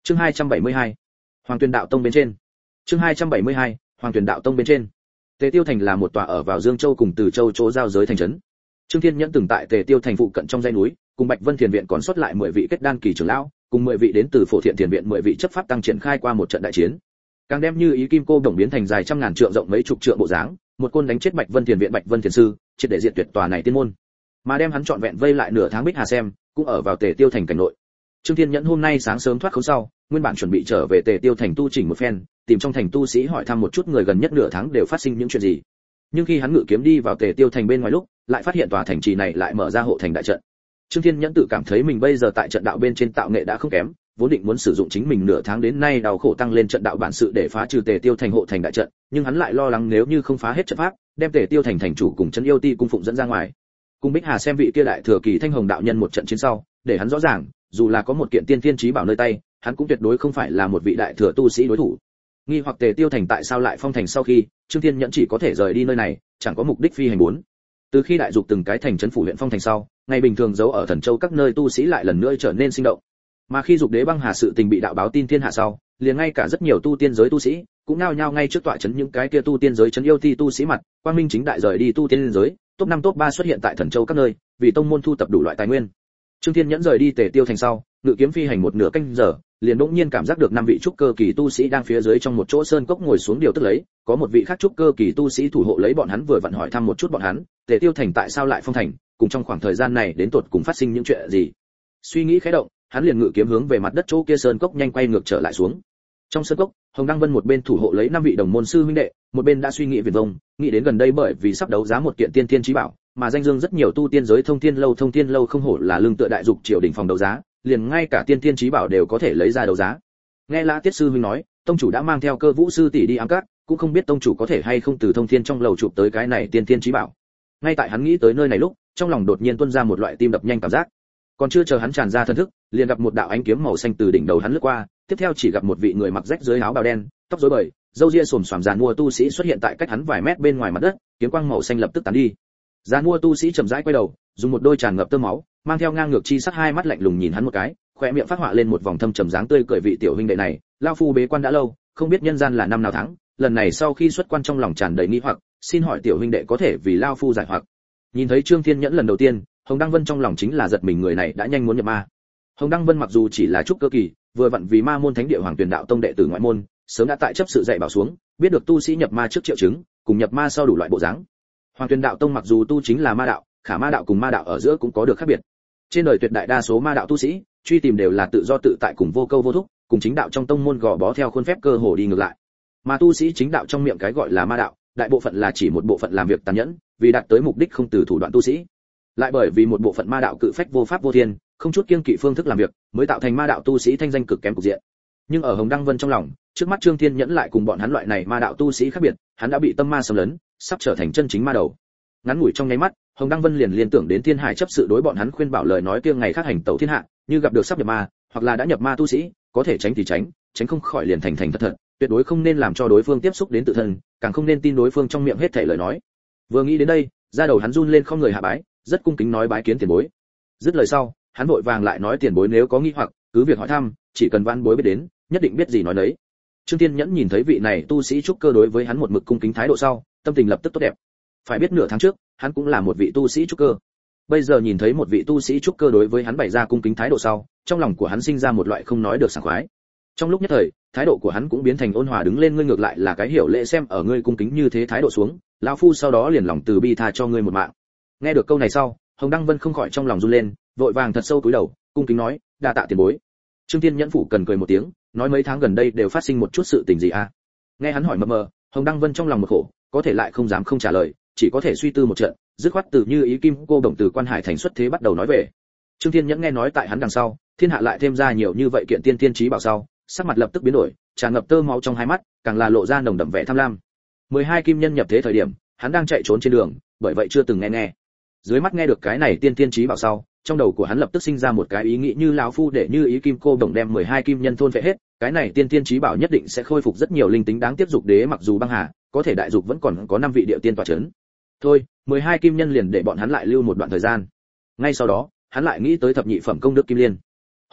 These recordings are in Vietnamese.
Chương 272. Hoàng Tuyền Đạo Tông bên trên. Chương 272. Hoàng Tuyền Đạo Tông bên trên. Tề Tiêu Thành là một tòa ở vào Dương Châu cùng Từ Châu chỗ giao giới thành trấn. Trương Thiên Nhẫn từng tại Tề Tiêu Thành phụ cận trong dãy núi, cùng Bạch Vân Thiền viện còn sót lại 10 vị kết đan kỳ trưởng lão, cùng 10 vị đến từ Phổ Thiện Thiền viện 10 vị chấp pháp tăng triển khai qua một trận đại chiến. Càng đem như ý kim cô đồng biến thành dài trăm ngàn trượng rộng mấy chục trượng bộ dáng, một côn đánh chết Bạch Vân Thiền viện Bạch Vân Thiền sư, triệt để diệt tuyệt tòa này tiên môn. Mà đem hắn trọn vẹn vây lại nửa tháng Bích Hà xem, cũng ở vào Tề Tiêu Thành cảnh nội. Trương Thiên Nhẫn hôm nay sáng sớm thoát khốn sau, nguyên bản chuẩn bị trở về Tề Tiêu Thành tu chỉnh một phen, tìm trong thành tu sĩ hỏi thăm một chút người gần nhất nửa tháng đều phát sinh những chuyện gì. Nhưng khi hắn ngự kiếm đi vào Tề Tiêu Thành bên ngoài lúc, lại phát hiện tòa thành trì này lại mở ra hộ thành đại trận. Trương Thiên Nhẫn tự cảm thấy mình bây giờ tại trận đạo bên trên tạo nghệ đã không kém, vốn định muốn sử dụng chính mình nửa tháng đến nay đau khổ tăng lên trận đạo bản sự để phá trừ Tề Tiêu Thành hộ thành đại trận, nhưng hắn lại lo lắng nếu như không phá hết trận pháp, đem Tề Tiêu Thành thành chủ cùng trấn yêu ti cung phụng dẫn ra ngoài. Cùng Bích Hà xem vị kia đại thừa kỳ Thanh Hồng đạo nhân một trận chiến sau, để hắn rõ ràng, dù là có một kiện tiên thiên chí bảo nơi tay, hắn cũng tuyệt đối không phải là một vị đại thừa tu sĩ đối thủ. Nghi hoặc Tề Tiêu Thành tại sao lại phong thành sau khi, Trương Thiên Nhẫn chỉ có thể rời đi nơi này, chẳng có mục đích phi hành bốn. Từ khi đại dục từng cái thành trấn phủ huyện phong thành sau, ngày bình thường giấu ở Thần Châu các nơi tu sĩ lại lần nữa trở nên sinh động. Mà khi dục đế băng hà sự tình bị đạo báo tin thiên hạ sau, liền ngay cả rất nhiều tu tiên giới tu sĩ cũng nao nhao ngay trước tọa trấn những cái kia tu tiên giới trấn yêu ti tu sĩ mặt, quang minh chính đại rời đi tu tiên giới, top 5 top 3 xuất hiện tại Thần Châu các nơi, vì tông môn thu tập đủ loại tài nguyên. Trương Thiên Nhẫn rời đi Tề Tiêu Thành sau, ngự kiếm phi hành một nửa canh giờ, liền bỗng nhiên cảm giác được 5 vị trúc cơ kỳ tu sĩ đang phía dưới trong một chỗ sơn cốc ngồi xuống điều tức lấy, có một vị khác trúc cơ kỳ tu sĩ thủ hộ lấy bọn hắn vừa vặn hỏi thăm một chút bọn hắn, Tề Tiêu Thành tại sao lại phong thành, cùng trong khoảng thời gian này đến tột cùng phát sinh những chuyện gì. Suy nghĩ khẽ động, hắn liền ngự kiếm hướng về mặt đất chỗ kia sơn cốc nhanh quay ngược trở lại xuống. Trong sơn cốc, Hồng Đăng Vân một bên thủ hộ lấy 5 vị đồng môn sư huynh đệ, một bên đã suy nghĩ viển vông, nghĩ đến gần đây bởi vì sắp đấu giá một kiện tiên tiên chí bảo, mà danh dương rất nhiều tu tiên giới thông thiên lâu không hổ là lương tựa đại dục triều đình phòng đấu giá, liền ngay cả tiên tiên chí bảo đều có thể lấy ra đấu giá. Nghe Lã Tiết sư huynh nói, tông chủ đã mang theo Cơ Vũ sư tỷ đi ám các, cũng không biết tông chủ có thể hay không từ thông thiên trong lầu chụp tới cái này tiên tiên chí bảo. Ngay tại hắn nghĩ tới nơi này lúc, trong lòng đột nhiên tuôn ra một loại tim đập nhanh cảm giác. Còn chưa chờ hắn tràn ra thân thức, liền gặp một đạo ánh kiếm màu xanh từ đỉnh đầu hắn lướt qua, tiếp theo chỉ gặp một vị người mặc rách dưới áo bào đen, tóc rối bời, râu ria xồm xoàm giàn mua tu sĩ xuất hiện tại cách hắn vài mét bên ngoài mặt đất, kiếm quang màu xanh lập tức tán đi. Giàn mua tu sĩ chậm rãi quay đầu, dùng một đôi tràn ngập tơ máu, mang theo ngang ngược chi sắc hai mắt lạnh lùng nhìn hắn một cái, khóe miệng phát họa lên một vòng thâm trầm dáng tươi cười vị tiểu huynh đệ này, lão phu bế quan đã lâu, không biết nhân gian là năm nào tháng, lần này sau khi xuất quan trong lòng tràn đầy nghi hoặc, xin hỏi tiểu huynh đệ có thể vì lão phu giải hoặc. Nhìn thấy Trương Thiên Nhẫn lần đầu tiên, Hồng Đăng Vân trong lòng chính là giật mình người này đã nhanh muốn nhập ma. Hồng Đăng Vân mặc dù chỉ là trúc cơ kỳ, vừa vặn vì ma môn thánh địa Hoàng Tuyền Đạo Tông đệ tử ngoại môn, sớm đã tại chấp sự dạy bảo xuống, biết được tu sĩ nhập ma trước triệu chứng, cùng nhập ma sau đủ loại bộ dáng. Hoàng Tuyền Đạo Tông mặc dù tu chính là ma đạo, khả ma đạo cùng ma đạo ở giữa cũng có được khác biệt. Trên đời tuyệt đại đa số ma đạo tu sĩ, truy tìm đều là tự do tự tại cùng vô câu vô thúc, cùng chính đạo trong tông môn gò bó theo khuôn phép cơ hồ đi ngược lại. Mà tu sĩ chính đạo trong miệng cái gọi là ma đạo, đại bộ phận là chỉ một bộ phận làm việc tàn nhẫn, vì đạt tới mục đích không từ thủ đoạn tu sĩ. Lại bởi vì một bộ phận ma đạo cự phách vô pháp vô thiên, không chút kiêng kỵ phương thức làm việc, mới tạo thành ma đạo tu sĩ thanh danh cực kém cục diện. Nhưng ở Hồng Đăng Vân trong lòng, trước mắt Trương Thiên Nhẫn lại cùng bọn hắn loại này ma đạo tu sĩ khác biệt, hắn đã bị tâm ma xâm lấn, sắp trở thành chân chính ma đầu. Ngắn ngủi trong nháy mắt, Hồng Đăng Vân liền liên tưởng đến Thiên Hải chấp sự đối bọn hắn khuyên bảo lời nói kia ngày khác hành tẩu thiên hạ, như gặp được sắp nhập ma, hoặc là đã nhập ma tu sĩ, có thể tránh thì tránh, tránh không khỏi liền thành thật thật, tuyệt đối không nên làm cho đối phương tiếp xúc đến tự thân, càng không nên tin đối phương trong miệng hết thảy lời nói. Vừa nghĩ đến đây, da đầu hắn run lên không người hạ bái, rất cung kính nói bái kiến tiền bối. Dứt lời sau, hắn vội vàng lại nói tiền bối nếu có nghi hoặc, cứ việc hỏi thăm, chỉ cần văn bối biết đến, nhất định biết gì nói nấy. Trương Thiên Nhẫn nhìn thấy vị này tu sĩ trúc cơ đối với hắn một mực cung kính thái độ sau, tâm tình lập tức tốt đẹp. Phải biết nửa tháng trước, hắn cũng là một vị tu sĩ trúc cơ. Bây giờ nhìn thấy một vị tu sĩ trúc cơ đối với hắn bày ra cung kính thái độ sau, trong lòng của hắn sinh ra một loại không nói được sảng khoái. Trong lúc nhất thời, thái độ của hắn cũng biến thành ôn hòa đứng lên, ngươi ngược lại là cái hiểu lễ xem ở ngươi cung kính như thế thái độ xuống, lão phu sau đó liền lòng từ bi tha cho ngươi một mạng. Nghe được câu này sau, Hồng Đăng Vân không khỏi trong lòng run lên, vội vàng thật sâu cúi đầu, cung kính nói, đa tạ tiền bối. Trương Thiên Nhẫn phủ cần cười một tiếng, nói mấy tháng gần đây đều phát sinh một chút sự tình gì à? Nghe hắn hỏi mờ mờ, Hồng Đăng Vân trong lòng một khổ, có thể lại không dám không trả lời, chỉ có thể suy tư một trận, dứt khoát từ như ý kim cô đồng từ Quan Hải thành xuất thế bắt đầu nói về. Trương Thiên Nhẫn nghe nói tại hắn đằng sau, thiên hạ lại thêm ra nhiều như vậy kiện tiên tiên chí bảo sau, sắc mặt lập tức biến đổi, tràn ngập tơ máu trong hai mắt, càng là lộ ra nồng đậm vẻ tham lam. 12 kim nhân nhập thế thời điểm, hắn đang chạy trốn trên đường, bởi vậy chưa từng nghe. Dưới mắt nghe được cái này tiên tiên chí bảo sau, trong đầu của hắn lập tức sinh ra một cái ý nghĩ như lão phu để như ý kim cô đồng đem 12 kim nhân thôn phệ hết, cái này tiên tiên chí bảo nhất định sẽ khôi phục rất nhiều linh tính đáng tiếp dục đế mặc dù băng hà, có thể đại dục vẫn còn có 5 vị địa tiên tọa chấn. Thôi, 12 kim nhân liền để bọn hắn lại lưu một đoạn thời gian. Ngay sau đó, hắn lại nghĩ tới thập nhị phẩm công đức kim liên.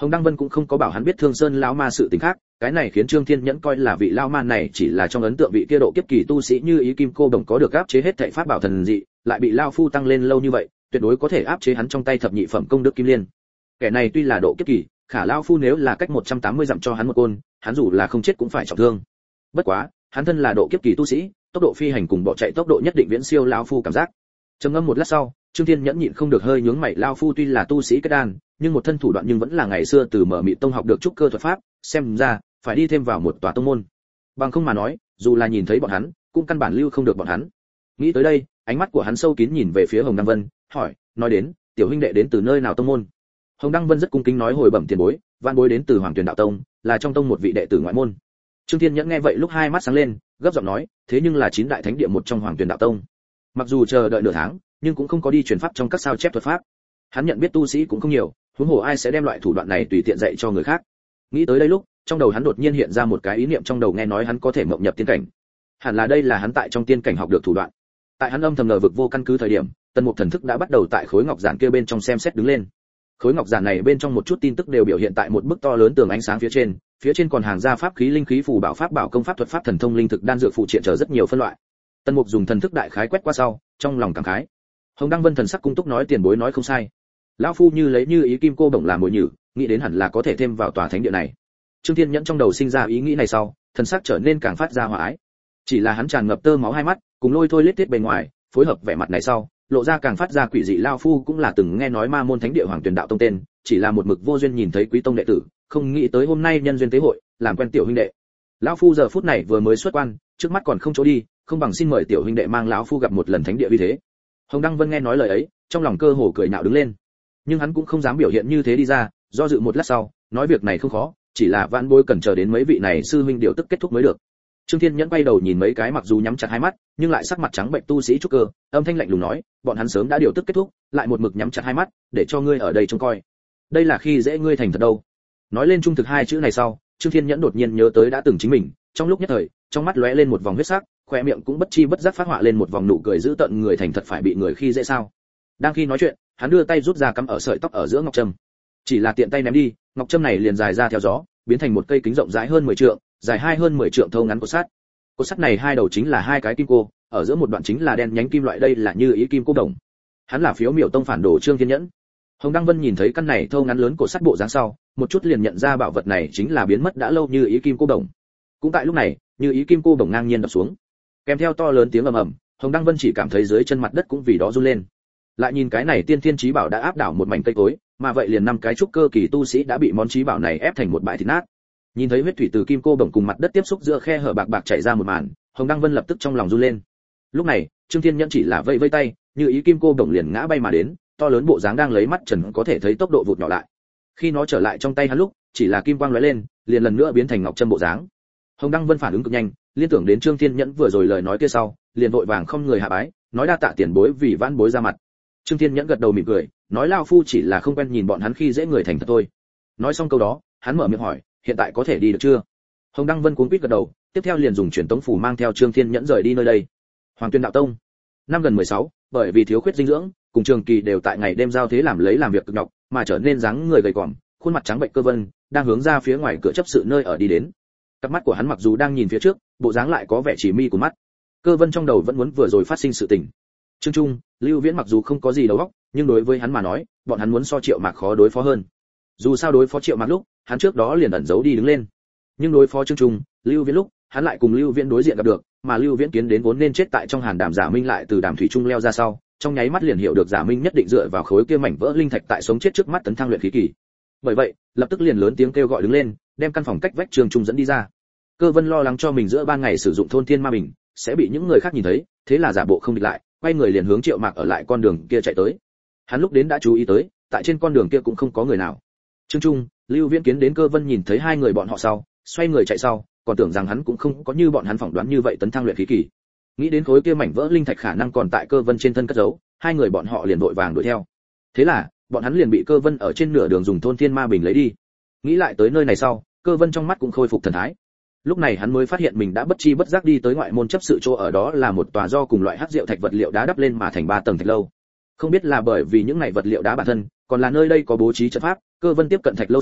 Hồng Đăng Vân cũng không có bảo hắn biết Thương Sơn lão ma sự tình khác, cái này khiến Trương Thiên Nhẫn coi là vị lão ma này chỉ là trong ấn tượng vị kia độ kiếp kỳ tu sĩ như ý kim cô đồng có được áp chế hết thảy pháp bảo thần dị, lại bị lão phu tăng lên lâu như vậy, tuyệt đối có thể áp chế hắn trong tay thập nhị phẩm công đức kim liên. Kẻ này tuy là độ kiếp kỳ, khả lão phu nếu là cách 180 dặm cho hắn một côn, hắn dù là không chết cũng phải trọng thương. Bất quá, hắn thân là độ kiếp kỳ tu sĩ, tốc độ phi hành cùng bỏ chạy tốc độ nhất định viễn siêu lão phu cảm giác. Trầm ngâm một lát sau, Trương Thiên Nhẫn nhịn không được hơi nhướng mày, lão phu tuy là tu sĩ kết đan, nhưng một thân thủ đoạn nhưng vẫn là ngày xưa từ Mở Mị Tông học được trúc cơ thuật pháp, xem ra phải đi thêm vào một tòa tông môn. Bằng không mà nói, dù là nhìn thấy bọn hắn, cũng căn bản lưu không được bọn hắn. Nghĩ tới đây, ánh mắt của hắn sâu kín nhìn về phía Hồng Đăng Vân, hỏi, nói đến, tiểu huynh đệ đến từ nơi nào tông môn? Hồng Đăng Vân rất cung kính nói hồi bẩm tiền bối, vạn bối đến từ Hoàng Tuyền Đạo Tông, là trong tông một vị đệ tử ngoại môn. Trương Thiên Nhẫn nghe vậy lúc hai mắt sáng lên, gấp giọng nói, thế nhưng là 9 đại thánh địa một trong Hoàng Tuyền Đạo Tông. Mặc dù chờ đợi nửa tháng, nhưng cũng không có đi truyền pháp trong các sao chép thuật pháp. Hắn nhận biết tu sĩ cũng không nhiều, huống hồ ai sẽ đem loại thủ đoạn này tùy tiện dạy cho người khác. Nghĩ tới đây lúc, trong đầu hắn đột nhiên hiện ra một cái ý niệm, trong đầu nghe nói hắn có thể mộng nhập tiên cảnh. Hẳn là đây là hắn tại trong tiên cảnh học được thủ đoạn. Tại hắn âm thầm ngờ vực vô căn cứ thời điểm, Tần Mục thần thức đã bắt đầu tại khối ngọc giản kia bên trong xem xét đứng lên. Khối ngọc giản này bên trong một chút tin tức đều biểu hiện tại một bức to lớn tường ánh sáng phía trên còn hàng ra pháp khí, linh khí, phù bảo, pháp bảo, công pháp, thuật pháp, thần thông, linh thực, đan dược, phụ triện chờ rất nhiều phân loại. Tần Mục dùng thần thức đại khái quét qua sau, trong lòng cảm khái. Hồng Đăng Vân thần sắc cung túc nói, tiền bối nói không sai. Lão phu như lấy như ý kim cô bổng làm mồi nhử, nghĩ đến hẳn là có thể thêm vào tòa thánh địa này. Trương Thiên Nhẫn trong đầu sinh ra ý nghĩ này sau, thần sắc trở nên càng phát ra hòa ái. Chỉ là hắn tràn ngập tơ máu hai mắt, cùng lôi thôi lết tiết bề ngoài, phối hợp vẻ mặt này sau, lộ ra càng phát ra quỷ dị. Lão phu cũng là từng nghe nói ma môn thánh địa Hoàng Tuyền Đạo Tông tên, chỉ là một mực vô duyên nhìn thấy quý tông đệ tử, không nghĩ tới hôm nay nhân duyên tế hội, làm quen tiểu huynh đệ. Lão phu giờ phút này vừa mới xuất quan, trước mắt còn không chỗ đi, không bằng xin mời tiểu huynh đệ mang lão phu gặp một lần thánh địa uy thế. Hồng Đăng Vân nghe nói lời ấy, trong lòng cơ hồ cười nhạo đứng lên, nhưng hắn cũng không dám biểu hiện như thế đi ra, do dự một lát sau, nói việc này không khó, chỉ là vãn bối cần chờ đến mấy vị này sư huynh điều tức kết thúc mới được. Trương Thiên Nhẫn quay đầu nhìn mấy cái mặc dù nhắm chặt hai mắt, nhưng lại sắc mặt trắng bệnh tu sĩ trúc cơ, âm thanh lạnh lùng nói, bọn hắn sớm đã điều tức kết thúc, lại một mực nhắm chặt hai mắt, để cho ngươi ở đây trông coi. Đây là khi dễ ngươi thành thật đâu. Nói lên trung thực hai chữ này sau, Trương Thiên Nhẫn đột nhiên nhớ tới đã từng chính mình, trong lúc nhất thời, trong mắt lóe lên một vòng huyết sắc, khóe miệng cũng bất chi bất giác phát họa lên một vòng nụ cười dữ tợn, người thành thật phải bị người khi dễ sao? Đang khi nói chuyện, hắn đưa tay rút ra cắm ở sợi tóc ở giữa ngọc trâm. Chỉ là tiện tay ném đi, ngọc trâm này liền dài ra theo gió, biến thành một cây kính rộng rãi hơn 10 trượng, dài hơn 10 trượng, thâu ngắn cột sắt. Cột sắt này hai đầu chính là hai cái kim cô, ở giữa một đoạn chính là đen nhánh kim loại, đây là như ý kim cô đồng. Hắn là Phiếu Miểu Tông phản đồ Trương Thiên Nhẫn. Hồng Đăng Vân nhìn thấy căn này thâu ngắn lớn cột sắt bộ dáng sau, một chút liền nhận ra bảo vật này chính là biến mất đã lâu như ý kim cô đồng. Cũng tại lúc này, như ý kim cô đồng ngang nhiên đập xuống, kèm theo to lớn tiếng ầm ầm, Hồng Đăng Vân chỉ cảm thấy dưới chân mặt đất cũng vì đó run lên. Lại nhìn cái này tiên thiên chí bảo đã áp đảo một mảnh cây cối, mà vậy liền 5 cái trúc cơ kỳ tu sĩ đã bị món chí bảo này ép thành một bãi thịt nát. Nhìn thấy huyết thủy từ kim cô đồng cùng mặt đất tiếp xúc giữa khe hở bạc bạc chảy ra một màn, Hồng Đăng Vân lập tức trong lòng run lên. Lúc này, Trương Thiên Nhẫn chỉ là vẫy vẫy tay, như ý kim cô đồng liền ngã bay mà đến, to lớn bộ dáng đang lấy mắt trần có thể thấy tốc độ vụt nhỏ lại. Khi nó trở lại trong tay hắn lúc, chỉ là kim quang lóe lên, liền lần nữa biến thành ngọc trâm bộ dáng. Hồng Đăng Vân phản ứng cực nhanh, liên tưởng đến Trương Thiên Nhẫn vừa rồi lời nói kia sau, liền vội vàng không người hạ bái, nói đa tạ tiền bối vì vãn bối ra mặt. Trương Thiên Nhẫn gật đầu mỉm cười, nói lão phu chỉ là không quen nhìn bọn hắn khi dễ người thành thật thôi. Nói xong câu đó, hắn mở miệng hỏi, hiện tại có thể đi được chưa? Hồng Đăng Vân cuống quýt gật đầu, tiếp theo liền dùng truyền tống phù mang theo Trương Thiên Nhẫn rời đi nơi đây. Hoàng Tuyền Đạo Tông, năm gần 16, bởi vì thiếu khuyết dinh dưỡng, cùng Trường Kỳ đều tại ngày đêm giao thế làm việc cực nhọc, mà trở nên dáng người gầy còm, khuôn mặt trắng bệnh Cơ Vân đang hướng ra phía ngoài cửa chấp sự nơi ở đi đến. Cặp mắt của hắn mặc dù đang nhìn phía trước, bộ dáng lại có vẻ chỉ mi của mắt. Cơ Vân trong đầu vẫn muốn vừa rồi phát sinh sự tình. Trương Trung, Lưu Viễn mặc dù không có gì đầu óc, nhưng đối với hắn mà nói, bọn hắn muốn so Triệu Mạc khó đối phó hơn. Dù sao đối phó Triệu Mạc lúc, hắn trước đó liền ẩn giấu đi đứng lên. Nhưng đối phó Trương Trung, Lưu Viễn lúc, hắn lại cùng Lưu Viễn đối diện gặp được, mà Lưu Viễn kiến đến vốn nên chết tại trong hàn đàm Giả Minh lại từ đàm thủy trung leo ra sau, trong nháy mắt liền hiểu được Giả Minh nhất định dựa vào khối kia mảnh vỡ linh thạch tại sống chết trước mắt tấn thăng luyện khí kỳ. Bởi vậy, lập tức liền lớn tiếng kêu gọi đứng lên, đem căn phòng cách vách Trương Trung dẫn đi ra. Cơ Vân lo lắng cho mình giữa ban ngày sử dụng thôn thiên ma bình sẽ bị những người khác nhìn thấy, thế là giả bộ không địch lại, quay người liền hướng Triệu Mạc ở lại con đường kia chạy tới. Hắn lúc đến đã chú ý tới, tại trên con đường kia cũng không có người nào. Trương Trung, Lưu Viễn kiến đến Cơ Vân nhìn thấy hai người bọn họ sau, xoay người chạy sau, còn tưởng rằng hắn cũng không có như bọn hắn phỏng đoán như vậy tấn thăng luyện khí kỳ. Nghĩ đến khối kia mảnh vỡ linh thạch khả năng còn tại Cơ Vân trên thân cất giấu, hai người bọn họ liền vội vàng đuổi theo. Thế là, bọn hắn liền bị Cơ Vân ở trên nửa đường dùng thôn thiên ma bình lấy đi. Nghĩ lại tới nơi này sau, Cơ Vân trong mắt cũng khôi phục thần thái. Lúc này hắn mới phát hiện mình đã bất chi bất giác đi tới ngoại môn chấp sự chỗ, ở đó là một tòa do cùng loại hắc diệu thạch vật liệu đá đắp lên mà thành 3 tầng thạch lâu. Không biết là bởi vì những này vật liệu đá bản thân, còn là nơi đây có bố trí trận pháp, Cơ Vân tiếp cận thạch lâu sau,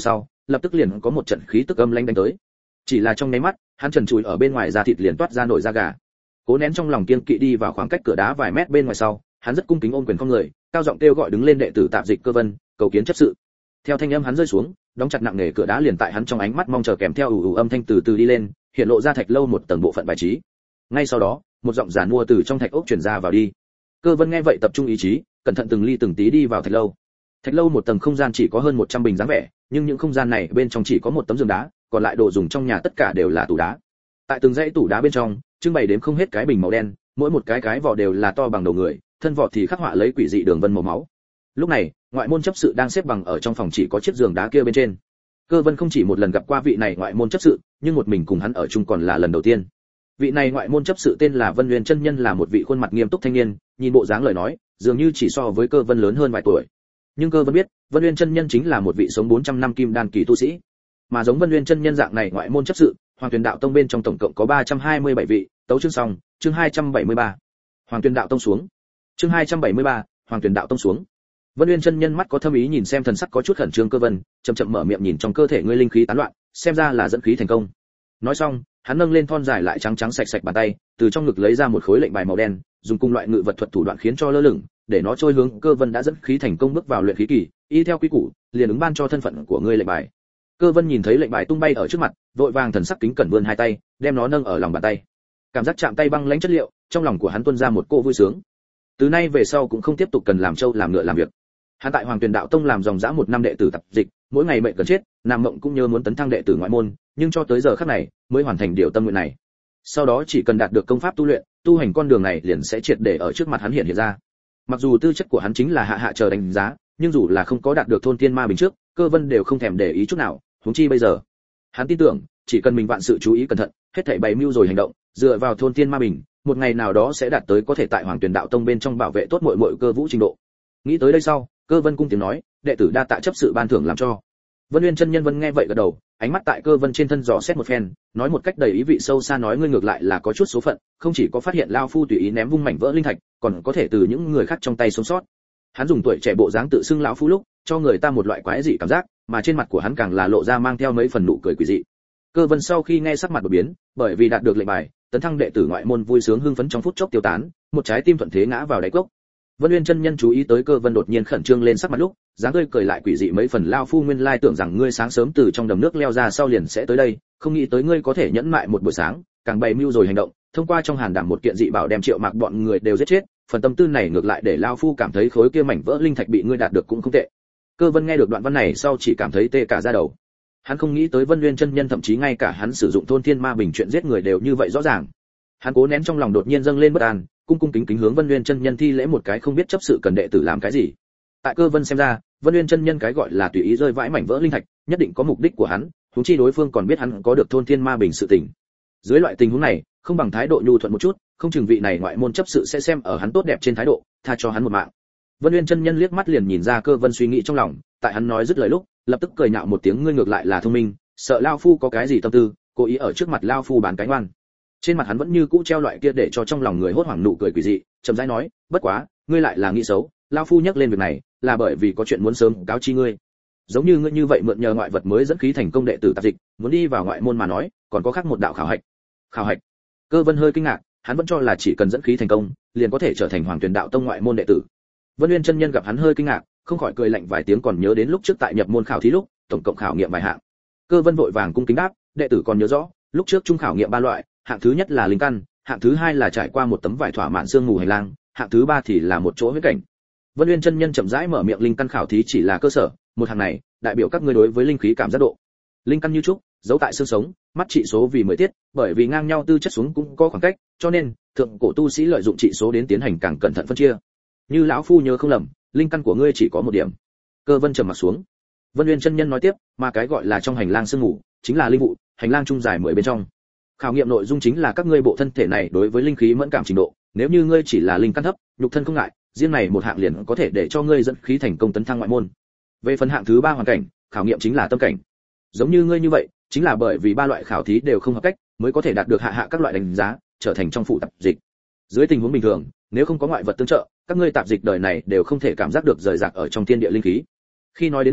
lập tức liền có một trận khí tức âm lãnh đánh tới. Chỉ là trong nháy mắt, hắn trần trụi ở bên ngoài da thịt liền toát ra nổi da gà. Cố nén trong lòng kiên kỵ đi vào khoảng cách cửa đá vài mét bên ngoài sau, hắn rất cung kính ôm quyền không người, cao giọng kêu gọi đứng lên đệ tử tạp dịch Cơ Vân, cầu kiến chấp sự. Theo thanh âm hắn rơi xuống, đóng chặt nặng nề cửa đá liền tại hắn trong ánh mắt mong chờ kèm theo ù ù âm thanh từ từ đi lên, hiện lộ ra thạch lâu một tầng bộ phận bài trí. Ngay sau đó, một giọng giản mua từ trong thạch ốc truyền ra vào đi. Cơ Vân nghe vậy tập trung ý chí, cẩn thận từng ly từng tí đi vào thạch lâu. Thạch lâu một tầng không gian chỉ có hơn 100 bình dáng vẻ, nhưng những không gian này bên trong chỉ có một tấm giường đá, còn lại đồ dùng trong nhà tất cả đều là tủ đá. Tại từng dãy tủ đá bên trong, trưng bày đến không hết cái bình màu đen, mỗi một cái vỏ đều là to bằng đầu người, thân vỏ thì khắc họa lấy quỷ dị đường vân màu máu. Lúc này, ngoại môn chấp sự đang xếp bằng ở trong phòng chỉ có chiếc giường đá kia bên trên. Cơ Vân không chỉ một lần gặp qua vị này ngoại môn chấp sự, nhưng một mình cùng hắn ở chung còn là lần đầu tiên. Vị này ngoại môn chấp sự tên là Vân Nguyên chân nhân, là một vị khuôn mặt nghiêm túc thanh niên, nhìn bộ dáng lời nói, dường như chỉ so với Cơ Vân lớn hơn vài tuổi. Nhưng Cơ Vân biết, Vân Nguyên chân nhân chính là một vị sống 400 năm kim đan kỳ tu sĩ. Mà giống Vân Nguyên chân nhân dạng này ngoại môn chấp sự, Hoàng Tuyền Đạo Tông bên trong tổng cộng có 327 vị, tấu chương xong, chương 273. Hoàng Tuyền Đạo Tông xuống. Chương 273, Hoàng Tuyền Đạo Tông xuống. Vân Nguyên chân nhân mắt có thâm ý nhìn xem thần sắc có chút khẩn trương Cơ Vân, chậm chậm mở miệng nhìn trong cơ thể ngươi linh khí tán loạn, xem ra là dẫn khí thành công. Nói xong, hắn nâng lên thon dài lại trắng trắng sạch sạch bàn tay, từ trong ngực lấy ra một khối lệnh bài màu đen, dùng cùng loại ngự vật thuật thủ đoạn khiến cho lơ lửng, để nó trôi hướng Cơ Vân đã dẫn khí thành công bước vào luyện khí kỳ, y theo quy củ, liền ứng ban cho thân phận của ngươi lệnh bài. Cơ Vân nhìn thấy lệnh bài tung bay ở trước mặt, vội vàng thần sắc kính cẩn vươn hai tay, đem nó nâng ở lòng bàn tay. Cảm giác chạm tay băng lãnh chất liệu, trong lòng của hắn tuôn ra một cô vui sướng. Từ nay về sau cũng không tiếp tục cần làm trâu làm ngựa làm việc. Hắn tại Hoàng Tuyền Đạo Tông làm dòng dã 1 năm đệ tử tập dịch, mỗi ngày mệnh cần chết, nam mộng cũng nhớ muốn tấn thăng đệ tử ngoại môn, nhưng cho tới giờ khắc này mới hoàn thành điều tâm nguyện này. Sau đó chỉ cần đạt được công pháp tu luyện, tu hành con đường này liền sẽ triệt để ở trước mặt hắn hiện ra. Mặc dù tư chất của hắn chính là hạ hạ chờ đánh giá, nhưng dù là không có đạt được thôn thiên ma bình trước, Cơ Vân đều không thèm để ý chút nào, huống chi bây giờ. Hắn tin tưởng, chỉ cần mình vạn sự chú ý cẩn thận, hết thảy bày mưu rồi hành động, dựa vào thôn thiên ma bình, một ngày nào đó sẽ đạt tới có thể tại Hoàng Tuyền Đạo Tông bên trong bảo vệ tốt muội Cơ Vũ trình độ. Nghĩ tới đây sau, Cơ Vân cung tiếng nói, đệ tử đa tạ chấp sự ban thưởng làm cho. Vân Nguyên chân nhân Vân nghe vậy gật đầu, ánh mắt tại Cơ Vân trên thân dò xét một phen, nói một cách đầy ý vị sâu xa nói ngươi ngược lại là có chút số phận, không chỉ có phát hiện lao phu tùy ý ném vung mảnh vỡ linh thạch, còn có thể từ những người khác trong tay sống sót. Hắn dùng tuổi trẻ bộ dáng tự xưng lão phu lúc, cho người ta một loại quái dị cảm giác, mà trên mặt của hắn càng là lộ ra mang theo mấy phần nụ cười quỷ dị. Cơ Vân sau khi nghe sắc mặt đổi biến, bởi vì đạt được lệnh bài, tấn thăng đệ tử ngoại môn vui sướng hưng phấn trong phút chốc tiêu tán, một trái tim thuận thế ngã vào đáy cốc. Vân Nguyên chân nhân chú ý tới Cơ Vân đột nhiên khẩn trương lên sắc mặt lúc, dáng tươi cười lại quỷ dị mấy phần, lao phu nguyên lai tưởng rằng ngươi sáng sớm từ trong đầm nước leo ra sau liền sẽ tới đây, không nghĩ tới ngươi có thể nhẫn mại một buổi sáng, càng bày mưu rồi hành động, thông qua trong hàn đảm một kiện dị bảo đem Triệu Mạc bọn người đều giết chết, phần tâm tư này ngược lại để lao phu cảm thấy khối kia mảnh vỡ linh thạch bị ngươi đạt được cũng không tệ. Cơ Vân nghe được đoạn văn này sau chỉ cảm thấy tê cả da đầu. Hắn không nghĩ tới Vân Nguyên chân nhân thậm chí ngay cả hắn sử dụng thôn thiên ma bình chuyện giết người đều như vậy rõ ràng. Hắn cố nén trong lòng đột nhiên dâng lên bất an, cung kính hướng Vân Nguyên chân nhân thi lễ một cái, không biết chấp sự cần đệ tử làm cái gì. Tại Cơ Vân xem ra, Vân Nguyên chân nhân cái gọi là tùy ý rơi vãi mảnh vỡ linh thạch, nhất định có mục đích của hắn, huống chi đối phương còn biết hắn có được thôn thiên ma bình sự tình. Dưới loại tình huống này, không bằng thái độ nhu thuận một chút, không chừng vị này ngoại môn chấp sự sẽ xem ở hắn tốt đẹp trên thái độ, tha cho hắn một mạng. Vân Nguyên chân nhân liếc mắt liền nhìn ra Cơ Vân suy nghĩ trong lòng, tại hắn nói dứt lời lúc, lập tức cười nhạo một tiếng, ngươi ngược lại là thông minh, sợ lao phu có cái gì tâm tư, cố ý ở trước mặt lao phu bán cái ngoan. Trên mặt hắn vẫn như cũ treo loại kia để cho trong lòng người hốt hoảng nụ cười quỷ dị, chậm rãi nói, bất quá, ngươi lại là nghĩ xấu, lao phu nhắc lên việc này, là bởi vì có chuyện muốn sớm cáo chi ngươi. Giống như ngươi như vậy mượn nhờ ngoại vật mới dẫn khí thành công đệ tử tạp dịch, muốn đi vào ngoại môn mà nói, còn có khác một đạo khảo hạch. Khảo hạch? Cơ Vân hơi kinh ngạc, hắn vẫn cho là chỉ cần dẫn khí thành công, liền có thể trở thành Hoàng Tuyền Đạo Tông ngoại môn đệ tử. Vân Nguyên chân nhân gặp hắn hơi kinh ngạc, không khỏi cười lạnh vài tiếng, còn nhớ đến lúc trước tại nhập môn khảo thí lúc, tổng cộng khảo nghiệm vài hạng. Cơ Vân vội vàng cung kính đáp, đệ tử còn nhớ rõ, lúc trước trung khảo nghiệm 3 loại, hạng thứ nhất là linh căn, hạng thứ hai là trải qua một tấm vải thỏa mãn xương mù hành lang, hạng thứ ba thì là một chỗ huyết cảnh. Vân Nguyên chân nhân chậm rãi mở miệng, linh căn khảo thí chỉ là cơ sở, một hạng này đại biểu các ngươi đối với linh khí cảm giác độ. Linh căn như trúc, giấu tại xương sống, mắt trị số vì 10 tiết, bởi vì ngang nhau tư chất xuống cũng có khoảng cách, cho nên thượng cổ tu sĩ lợi dụng trị số đến tiến hành càng cẩn thận phân chia. Như lão phu nhớ không lầm, linh căn của ngươi chỉ có 1 điểm. Cơ Vân trầm mặt xuống. Vân Nguyên chân nhân nói tiếp, mà cái gọi là trong hành lang sương mù, chính là linh vụ, hành lang trung dài 10 bên trong. Khảo nghiệm nội dung chính là các ngươi bộ thân thể này đối với linh khí mẫn cảm trình độ, nếu như ngươi chỉ là linh căn thấp, nhục thân không ngại, riêng này một hạng liền có thể để cho ngươi dẫn khí thành công tấn thăng ngoại môn. Về phần hạng thứ 3 hoàn cảnh, khảo nghiệm chính là tâm cảnh. Giống như ngươi như vậy, chính là bởi vì 3 loại khảo thí đều không hợp cách, mới có thể đạt được hạ các loại đánh giá, trở thành trong phụ tạp dịch. Dưới tình huống bình thường, nếu không có ngoại vật tương trợ, các ngươi tạp dịch đời này đều không thể cảm giác được rời rạc ở trong thiên địa linh khí. Khi nói đến đây,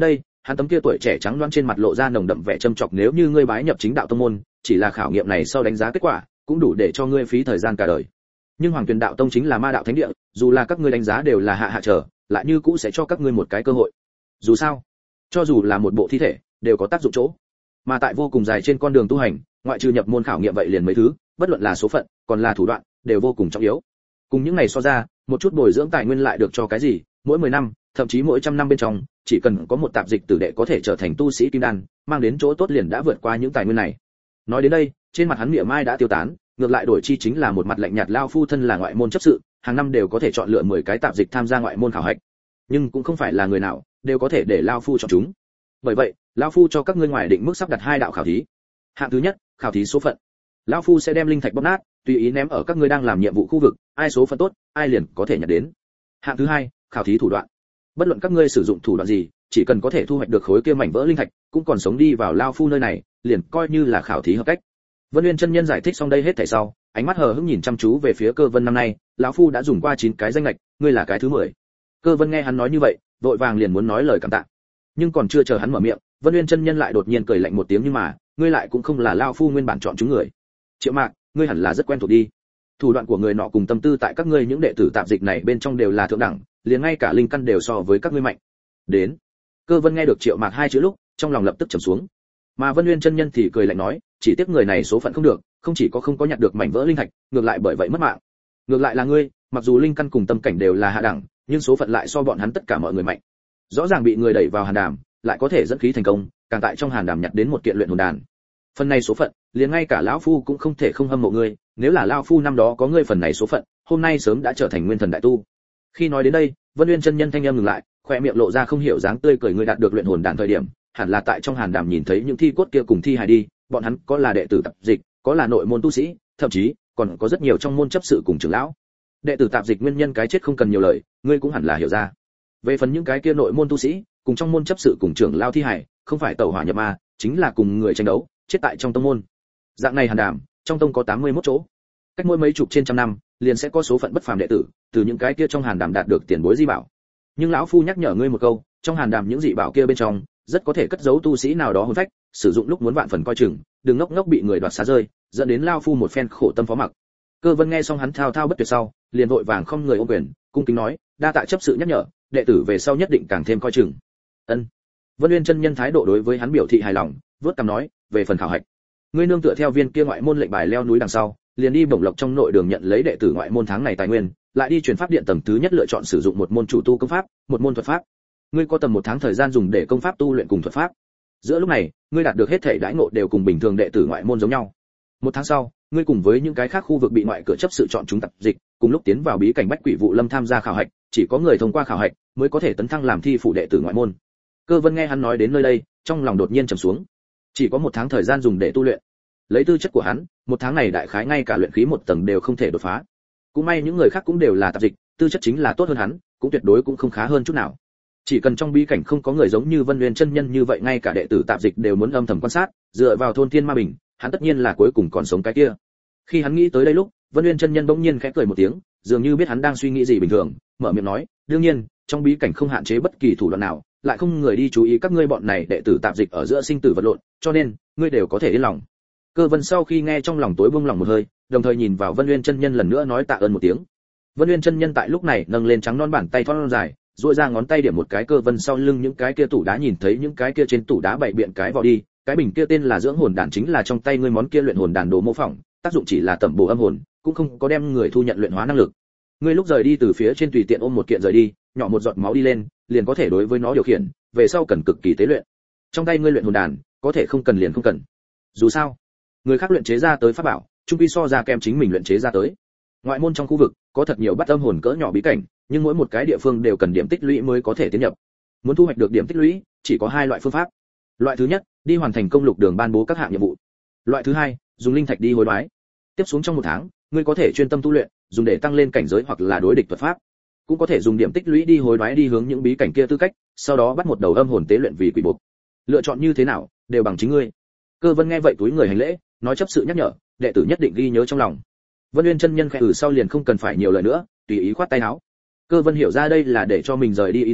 hắn tấm kia tuổi trẻ trắng loáng trên mặt lộ ra nồng đậm vẻ châm chọc, nếu như ngươi bái nhập chính đạo tông môn, chỉ là khảo nghiệm này sau đánh giá kết quả, cũng đủ để cho ngươi phí thời gian cả đời. Nhưng Hoàng Tuyền đạo tông chính là ma đạo thánh địa, dù là các ngươi đánh giá đều là hạ hạ trở, lại như cũ sẽ cho các ngươi một cái cơ hội. Dù sao, cho dù là một bộ thi thể, đều có tác dụng chỗ. Mà tại vô cùng dài trên con đường tu hành, ngoại trừ nhập môn khảo nghiệm vậy liền mấy thứ, bất luận là số phận, còn là thủ đoạn, đều vô cùng trọng yếu. Cùng những này so ra, một chút bồi dưỡng tài nguyên lại được cho cái gì, mỗi 10 năm, thậm chí mỗi trăm năm bên trong, chỉ cần có một tạp dịch tử đệ có thể trở thành tu sĩ kim đan, mang đến chỗ tốt liền đã vượt qua những tài nguyên này. Nói đến đây, trên mặt hắn mỉa mai đã tiêu tán, ngược lại đổi chi chính là một mặt lạnh nhạt. Lao phu thân là ngoại môn chấp sự, hàng năm đều có thể chọn lựa 10 cái tạp dịch tham gia ngoại môn khảo hạch, nhưng cũng không phải là người nào đều có thể để lao phu chọn chúng. Bởi vậy, lao phu cho các ngươi ngoài định mức sắp đặt 2 đạo khảo thí. Hạng thứ nhất, khảo thí số phận. Lão phu sẽ đem linh thạch bóp nát, tùy ý ném ở các ngươi đang làm nhiệm vụ khu vực, ai số phận tốt, ai liền có thể nhận đến. Hạng thứ hai, khảo thí thủ đoạn. Bất luận các ngươi sử dụng thủ đoạn gì, chỉ cần có thể thu hoạch được khối kia mảnh vỡ linh thạch, cũng còn sống đi vào lao phu nơi này, liền coi như là khảo thí hợp cách. Vân Nguyên chân nhân giải thích xong đây hết thảy sau, ánh mắt hờ hững nhìn chăm chú về phía Cơ Vân. Năm nay, lão phu đã dùng qua 9 cái danh lệch, ngươi là cái thứ 10. Cơ Vân nghe hắn nói như vậy, vội vàng liền muốn nói lời cảm tạ. Nhưng còn chưa chờ hắn mở miệng, Vân Nguyên chân nhân lại đột nhiên cười lạnh một tiếng, nhưng mà, ngươi lại cũng không là lao phu nguyên bản chọn chúng người. Triệu Mạc, ngươi hẳn là rất quen thuộc đi. Thủ đoạn của người nọ cùng tâm tư tại các ngươi những đệ tử tạp dịch này bên trong đều là thượng đẳng, liền ngay cả linh căn đều so với các ngươi mạnh. Đến. Cơ Vân nghe được Triệu Mạc 2 chữ lúc, trong lòng lập tức trầm xuống. Mà Vân Nguyên chân nhân thì cười lạnh nói, chỉ tiếc người này số phận không được, không chỉ có không có nhặt được mảnh vỡ linh thạch, ngược lại bởi vậy mất mạng. Ngược lại là ngươi, mặc dù linh căn cùng tâm cảnh đều là hạ đẳng, nhưng số phận lại so bọn hắn tất cả mọi người mạnh. Rõ ràng bị người đẩy vào hàn đàm, lại có thể dẫn khí thành công, càng tại trong hàn đàm nhặt đến một kiện luyện hồn đàn. Phần này số phận, liền ngay cả lão phu cũng không thể không hâm mộ ngươi, nếu là lão phu năm đó có ngươi phần này số phận, hôm nay sớm đã trở thành nguyên thần đại tu. Khi nói đến đây, Vân Nguyên chân nhân thanh âm ngừng lại, khoe miệng lộ ra không hiểu dáng tươi cười. Ngươi đạt được luyện hồn đàn thời điểm, hẳn là tại trong hàn đàm nhìn thấy những thi cốt kia cùng thi hài đi, bọn hắn có là đệ tử tạp dịch, có là nội môn tu sĩ, thậm chí còn có rất nhiều trong môn chấp sự cùng trưởng lão. Đệ tử tạp dịch nguyên nhân cái chết không cần nhiều lời, ngươi cũng hẳn là hiểu ra. Về phần những cái kia nội môn tu sĩ, cùng trong môn chấp sự cùng trưởng lão thi hài, không phải tẩu hỏa nhập ma, chính là cùng người tranh đấu, chết tại trong tông môn. Dạng này hàn đàm, trong tông có 81 chỗ. Cách mỗi mấy chục trên trăm năm, liền sẽ có số phận bất phàm đệ tử, từ những cái kia trong hàn đàm đạt được tiền bối di bảo. Nhưng lão phu nhắc nhở ngươi một câu, trong hàn đàm những dị bảo kia bên trong, rất có thể cất giấu tu sĩ nào đó hồn phách, sử dụng lúc muốn vạn phần coi chừng, đừng ngốc ngốc bị người đoạt xá rơi, dẫn đến lão phu một phen khổ tâm phó mặc. Cơ Vân nghe xong hắn thao thao bất tuyệt sau, liền vội vàng không người ôm quyền, cung kính nói, đa tạ chấp sự nhắc nhở, đệ tử về sau nhất định càng thêm coi chừng. Ân. Vân Nguyên chân nhân thái độ đối với hắn biểu thị hài lòng, vớt cằm nói, về phần khảo hạch, ngươi nương tựa theo viên kia ngoại môn lệnh bài leo núi đằng sau, liền đi bổng lộc trong nội đường nhận lấy đệ tử ngoại môn tháng này tài nguyên, lại đi truyền pháp điện tầng thứ nhất lựa chọn sử dụng một môn chủ tu công pháp, một môn thuật pháp. Ngươi có tầm 1 tháng thời gian dùng để công pháp tu luyện cùng thuật pháp. Giữa lúc này, ngươi đạt được hết thảy đãi ngộ đều cùng bình thường đệ tử ngoại môn giống nhau. 1 tháng sau, ngươi cùng với những cái khác khu vực bị ngoại cửa chấp sự chọn chúng tập dịch, cùng lúc tiến vào bí cảnh Bách Quỷ Vụ Lâm tham gia khảo hạch, chỉ có người thông qua khảo hạch mới có thể tấn thăng làm thi phủ đệ tử ngoại môn. Cơ Vân nghe hắn nói đến nơi đây, trong lòng đột nhiên trầm xuống. Chỉ có 1 tháng thời gian dùng để tu luyện. Lấy tư chất của hắn, 1 tháng này đại khái ngay cả luyện khí 1 tầng đều không thể đột phá. Cũng may những người khác cũng đều là tạp dịch, tư chất chính là tốt hơn hắn, cũng tuyệt đối cũng không khá hơn chút nào. Chỉ cần trong bí cảnh không có người giống như Vân Nguyên chân nhân như vậy, ngay cả đệ tử tạp dịch đều muốn âm thầm quan sát, dựa vào thôn thiên ma bình, hắn tất nhiên là cuối cùng còn sống cái kia. Khi hắn nghĩ tới đây lúc, Vân Nguyên chân nhân bỗng nhiên khẽ cười một tiếng, dường như biết hắn đang suy nghĩ gì bình thường, mở miệng nói, đương nhiên, trong bí cảnh không hạn chế bất kỳ thủ đoạn nào, lại không người đi chú ý các ngươi bọn này đệ tử tạp dịch ở giữa sinh tử vật lộn, cho nên ngươi đều có thể yên lòng. Cơ Vân sau khi nghe trong lòng tối buông lòng một hơi, đồng thời nhìn vào Vân Nguyên chân nhân lần nữa nói tạ ơn một tiếng. Vân Nguyên chân nhân tại lúc này nâng lên trắng non bàn tay thon dài, duỗi ra ngón tay điểm một cái Cơ Vân sau lưng những cái kia tủ đá, nhìn thấy những cái kia trên tủ đá bày biện cái vỏ đi, cái bình kia tên là dưỡng hồn đàn, chính là trong tay ngươi món kia luyện hồn đàn đồ mô phỏng, tác dụng chỉ là tẩm bổ âm hồn, cũng không có đem người thu nhận luyện hóa năng lực. Ngươi lúc rời đi từ phía trên tùy tiện ôm một kiện rời đi, nhỏ một giọt máu đi lên, liền có thể đối với nó điều khiển, về sau cần cực kỳ tế luyện. Trong tay ngươi luyện hồn đàn, có thể không cần liền không cần. Dù sao, người khác luyện chế ra tới pháp bảo, chung quy so ra kem chính mình luyện chế ra tới. Ngoại môn trong khu vực có thật nhiều bắt âm hồn cỡ nhỏ bí cảnh, nhưng mỗi một cái địa phương đều cần điểm tích lũy mới có thể tiến nhập. Muốn thu hoạch được điểm tích lũy, chỉ có 2 loại phương pháp. Loại thứ nhất, đi hoàn thành công lục đường ban bố các hạng nhiệm vụ. Loại thứ hai, dùng linh thạch đi hối đoái. Tiếp xuống trong 1 tháng, ngươi có thể chuyên tâm tu luyện, dùng để tăng lên cảnh giới hoặc là đối địch thuật pháp. Cũng có thể dùng điểm tích lũy đi hối đoái đi hướng những bí cảnh kia tư cách, sau đó bắt một đầu âm hồn tế luyện vì quỷ buộc. Lựa chọn như thế nào, đều bằng chính ngươi. Cơ Vân nghe vậy túi người hành lễ, nói chấp sự nhắc nhở, đệ tử nhất định ghi nhớ trong lòng. Vân Nguyên chân nhân khẽ sau liền không cần phải nhiều lời nữa, tùy ý khoát tay áo. Cơ Vân hiểu ra đây là để cho mình rời đi ý tứ,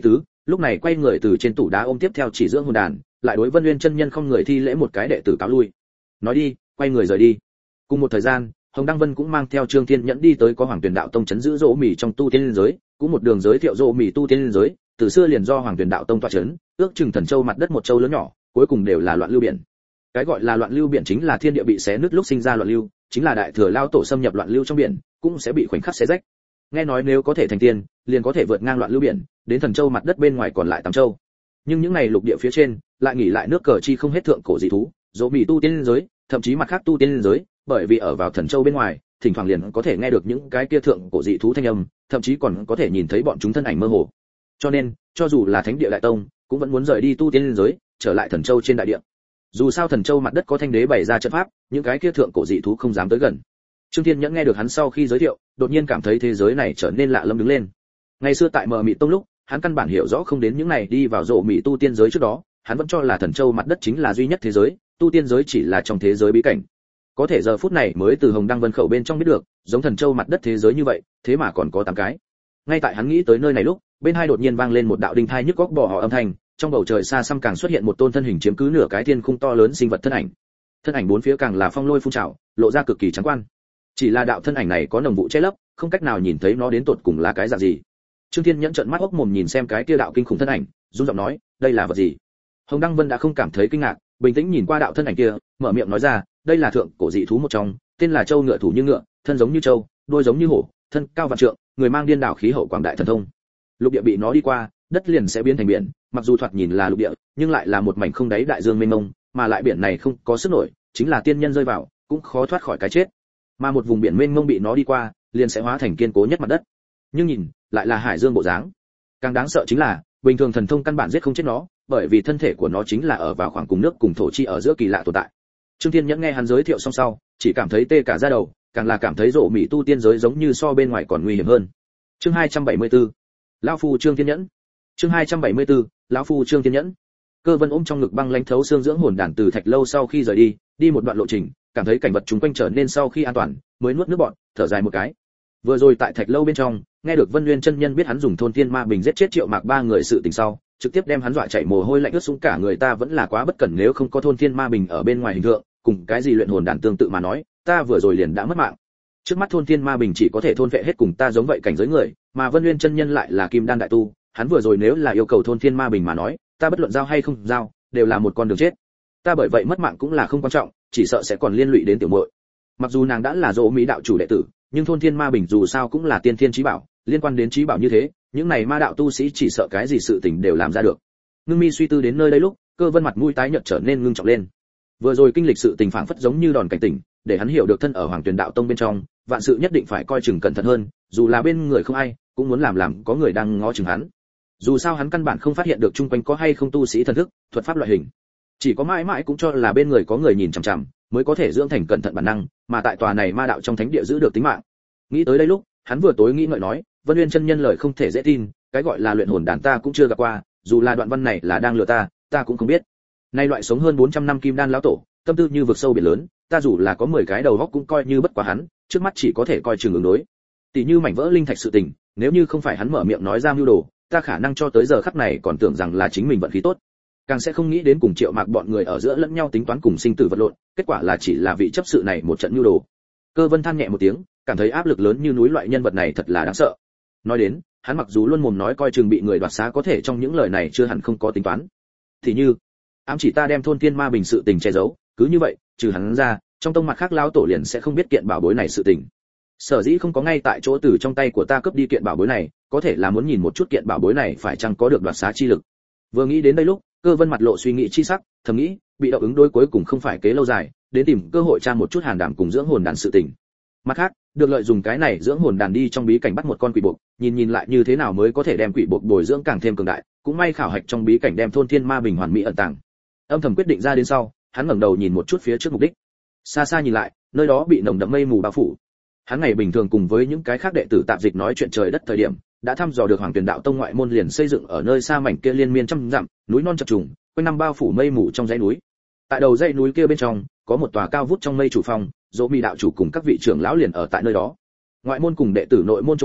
lúc này quay người từ trên tủ đá ôm tiếp theo chỉ dưỡng hồn đàn, lại đối Vân Nguyên chân nhân không người thi lễ một cái đệ tử cáo lui. Nói đi, quay người rời đi. Cùng một thời gian, Hồng Đăng Vân cũng mang theo Trương Thiên Nhẫn đi tới có Hoàng Tuyền Đạo Tông trấn giữ Dỗ Mỉ trong tu tiên liên giới, cũng một đường giới thiệu Dỗ Mỉ tu tiên liên giới, từ xưa liền do Hoàng Tuyền Đạo Tông tọa trấn, ước chừng thần châu mặt đất một châu lớn nhỏ, cuối cùng đều là loạn lưu biển. Cái gọi là loạn lưu biển chính là thiên địa bị xé nứt lúc sinh ra loạn lưu, chính là đại thừa lao tổ xâm nhập loạn lưu trong biển, cũng sẽ bị khoảnh khắc xé rách. Nghe nói nếu có thể thành tiên, liền có thể vượt ngang loạn lưu biển, đến thần châu mặt đất bên ngoài còn lại tám châu. Nhưng những này lục địa phía trên, lại nghỉ lại nước cờ chi không hết thượng cổ dị thú, Dỗ Mỉ tu tiên giới, thậm chí mặt khác tu tiên giới, bởi vì ở vào thần châu bên ngoài, thỉnh thoảng liền có thể nghe được những cái kia thượng cổ dị thú thanh âm, thậm chí còn có thể nhìn thấy bọn chúng thân ảnh mơ hồ. Cho nên, cho dù là thánh địa đại tông, cũng vẫn muốn rời đi tu tiên giới, trở lại thần châu trên đại địa. Dù sao thần châu mặt đất có thanh đế bày ra trận pháp, những cái kia thượng cổ dị thú không dám tới gần. Trương Thiên Nhẫn nghe được hắn sau khi giới thiệu, đột nhiên cảm thấy thế giới này trở nên lạ lẫm đứng lên. Ngày xưa tại Mờ Mị Tông lúc, hắn căn bản hiểu rõ không đến những này đi vào Dỗ Mỉ tu tiên giới trước đó, hắn vẫn cho là thần châu mặt đất chính là duy nhất thế giới, tu tiên giới chỉ là trong thế giới bí cảnh. Có thể giờ phút này mới từ Hồng Đăng Vân khẩu bên trong biết được, giống thần châu mặt đất thế giới như vậy, thế mà còn có 8 cái. Ngay tại hắn nghĩ tới nơi này lúc, bên hai đột nhiên vang lên một đạo đinh thai nhức góc bò họ âm thanh, trong bầu trời xa xăm càng xuất hiện một tôn thân hình chiếm cứ nửa cái thiên khung to lớn sinh vật thân ảnh. Thân ảnh bốn phía càng là phong lôi phun trào, lộ ra cực kỳ trắng quan. Chỉ là đạo thân ảnh này có nồng vụ che lấp, không cách nào nhìn thấy nó đến tột cùng là cái dạng gì. Trương Thiên Nhẫn trợn mắt ốc mồm nhìn xem cái kia đạo kinh khủng thân ảnh, run giọng nói, đây là vật gì? Hồng Đăng Vân đã không cảm thấy kinh ngạc, bình tĩnh nhìn qua đạo thân ảnh kia, mở miệng nói ra, đây là thượng cổ dị thú một trong, tên là Châu Ngựa thủ như ngựa, thân giống như trâu, đuôi giống như hổ, thân cao vạn trượng, người mang điên đảo khí hậu quảng đại thần thông. Lục địa bị nó đi qua, đất liền sẽ biến thành biển, mặc dù thoạt nhìn là lục địa, nhưng lại là một mảnh không đáy đại dương mênh mông, mà lại biển này không có sức nổi, chính là tiên nhân rơi vào, cũng khó thoát khỏi cái chết. Mà một vùng biển mênh mông bị nó đi qua, liền sẽ hóa thành kiên cố nhất mặt đất. Nhưng nhìn, lại là hải dương bộ dáng. Càng đáng sợ chính là, bình thường thần thông căn bản giết không chết nó, bởi vì thân thể của nó chính là ở vào khoảng cùng nước cùng thổ chi ở giữa kỳ lạ tồn tại. Trương Thiên Nhẫn nghe hắn giới thiệu xong sau, chỉ cảm thấy tê cả da đầu, càng là cảm thấy Dỗ Mỉ tu tiên giới giống như so bên ngoài còn nguy hiểm hơn. Chương 274. Lão phu Trương Thiên Nhẫn. Chương 274. Lão phu Trương Thiên Nhẫn. Cơ Vân ôm trong ngực băng lãnh thấu xương dưỡng hồn đàn từ Thạch Lâu sau khi rời đi một đoạn lộ trình, cảm thấy cảnh vật chúng quanh trở nên sau khi an toàn, mới nuốt nước bọt, thở dài một cái. Vừa rồi tại Thạch Lâu bên trong, nghe được Vân Nguyên chân nhân biết hắn dùng thôn thiên ma bình giết chết Triệu Mạc 3 người sự tình sau, trực tiếp đem hắn dọa chảy mồ hôi lạnh ướt sũng cả người. Ta vẫn là quá bất cẩn, nếu không có thôn thiên ma bình ở bên ngoài hình tượng, cùng cái gì luyện hồn đàn tương tự mà nói, ta vừa rồi liền đã mất mạng. Trước mắt thôn thiên ma bình chỉ có thể thôn vệ hết cùng ta giống vậy cảnh giới người, mà Vân Nguyên chân nhân lại là kim đan đại tu, hắn vừa rồi nếu là yêu cầu thôn thiên ma bình mà nói, ta bất luận giao hay không giao, đều là một con đường chết. Ta bởi vậy mất mạng cũng là không quan trọng, chỉ sợ sẽ còn liên lụy đến tiểu muội. Mặc dù nàng đã là Dỗ Mỉ đạo chủ đệ tử, nhưng thôn thiên ma bình dù sao cũng là tiên thiên chí bảo, liên quan đến chí bảo như thế, những này ma đạo tu sĩ chỉ sợ cái gì sự tình đều làm ra được. Ngưng mi suy tư đến nơi đây lúc, Cơ Vân mặt mũi tái nhợt trở nên ngưng trọng lên. Vừa rồi kinh lịch sự tình phảng phất giống như đòn cảnh tỉnh, để hắn hiểu được thân ở Hoàng Tuyền Đạo Tông bên trong, vạn sự nhất định phải coi chừng cẩn thận hơn, dù là bên người không ai, cũng muốn làm có người đang ngó chừng hắn. Dù sao hắn căn bản không phát hiện được chung quanh có hay không tu sĩ thần thức, thuật pháp loại hình. Chỉ có mãi mãi cũng cho là bên người có người nhìn chằm chằm, mới có thể dưỡng thành cẩn thận bản năng, mà tại tòa này ma đạo trong thánh địa giữ được tính mạng. Nghĩ tới đây lúc, hắn vừa tối nghĩ ngợi nói, Vân Nguyên chân nhân lời không thể dễ tin, cái gọi là luyện hồn đàn ta cũng chưa gặp qua, dù là đoạn văn này là đang lừa ta cũng không biết. Nay loại sống hơn 400 năm kim đan lão tổ, tâm tư như vực sâu biển lớn, ta dù là có 10 cái đầu óc cũng coi như bất quá hắn, trước mắt chỉ có thể coi chừng ứng đối. Tỷ như mảnh vỡ linh thạch sự tình, nếu như không phải hắn mở miệng nói ra mưu đồ, ta khả năng cho tới giờ khắc này còn tưởng rằng là chính mình vận khí tốt, càng sẽ không nghĩ đến cùng Triệu Mạc bọn người ở giữa lẫn nhau tính toán cùng sinh tử vật lộn, kết quả là chỉ là vị chấp sự này một trận mưu đồ. Cơ Vân than nhẹ một tiếng, cảm thấy áp lực lớn như núi, loại nhân vật này thật là đáng sợ. Nói đến, hắn mặc dù luôn mồm nói coi chừng bị người đoạt xá, có thể trong những lời này chưa hẳn không có tính toán. Thì như, ám chỉ ta đem thôn thiên ma bình sự tình che giấu, cứ như vậy, trừ hắn ra, trong tông mặt khác lão tổ liền sẽ không biết kiện bảo bối này sự tình. Sở dĩ không có ngay tại chỗ từ trong tay của ta cướp đi kiện bảo bối này, có thể là muốn nhìn một chút kiện bảo bối này phải chăng có được đoạt xá chi lực. Vừa nghĩ đến đây lúc, Cơ Vân mặt lộ suy nghĩ chi sắc, thầm nghĩ, bị động ứng đối cuối cùng không phải kế lâu dài, đến tìm cơ hội tra một chút hàn đảm cùng dưỡng hồn đàn sự tình. Mặt khác, được lợi dùng cái này dưỡng hồn đàn đi trong bí cảnh bắt một con quỷ buộc, nhìn lại như thế nào mới có thể đem quỷ buộc bồi dưỡng càng thêm cường đại, cũng may khảo hạch trong bí cảnh đem thôn thiên ma bình hoàn mỹ ẩn tàng. Âm thầm quyết định ra đến sau, hắn ngẩng đầu nhìn một chút phía trước mục đích. Xa xa nhìn lại, nơi đó bị nồng đậm mây mù bao phủ. Hắn ngày bình thường cùng với những cái khác đệ tử tạp dịch nói chuyện trời đất thời điểm, đã thăm dò được Hoàng Tuyền Đạo Tông ngoại môn liền xây dựng ở nơi xa mảnh kia liên miên trăm dặm, núi non chập trùng, quanh năm bao phủ mây mù trong dãy núi. Tại đầu dãy núi kia bên trong, có một tòa cao vút trong mây chủ phòng, Dỗ Mỉ đạo chủ cùng các vị trưởng lão liền ở tại nơi đó. Ngoại môn cùng đệ tử nội môn chỗ ở,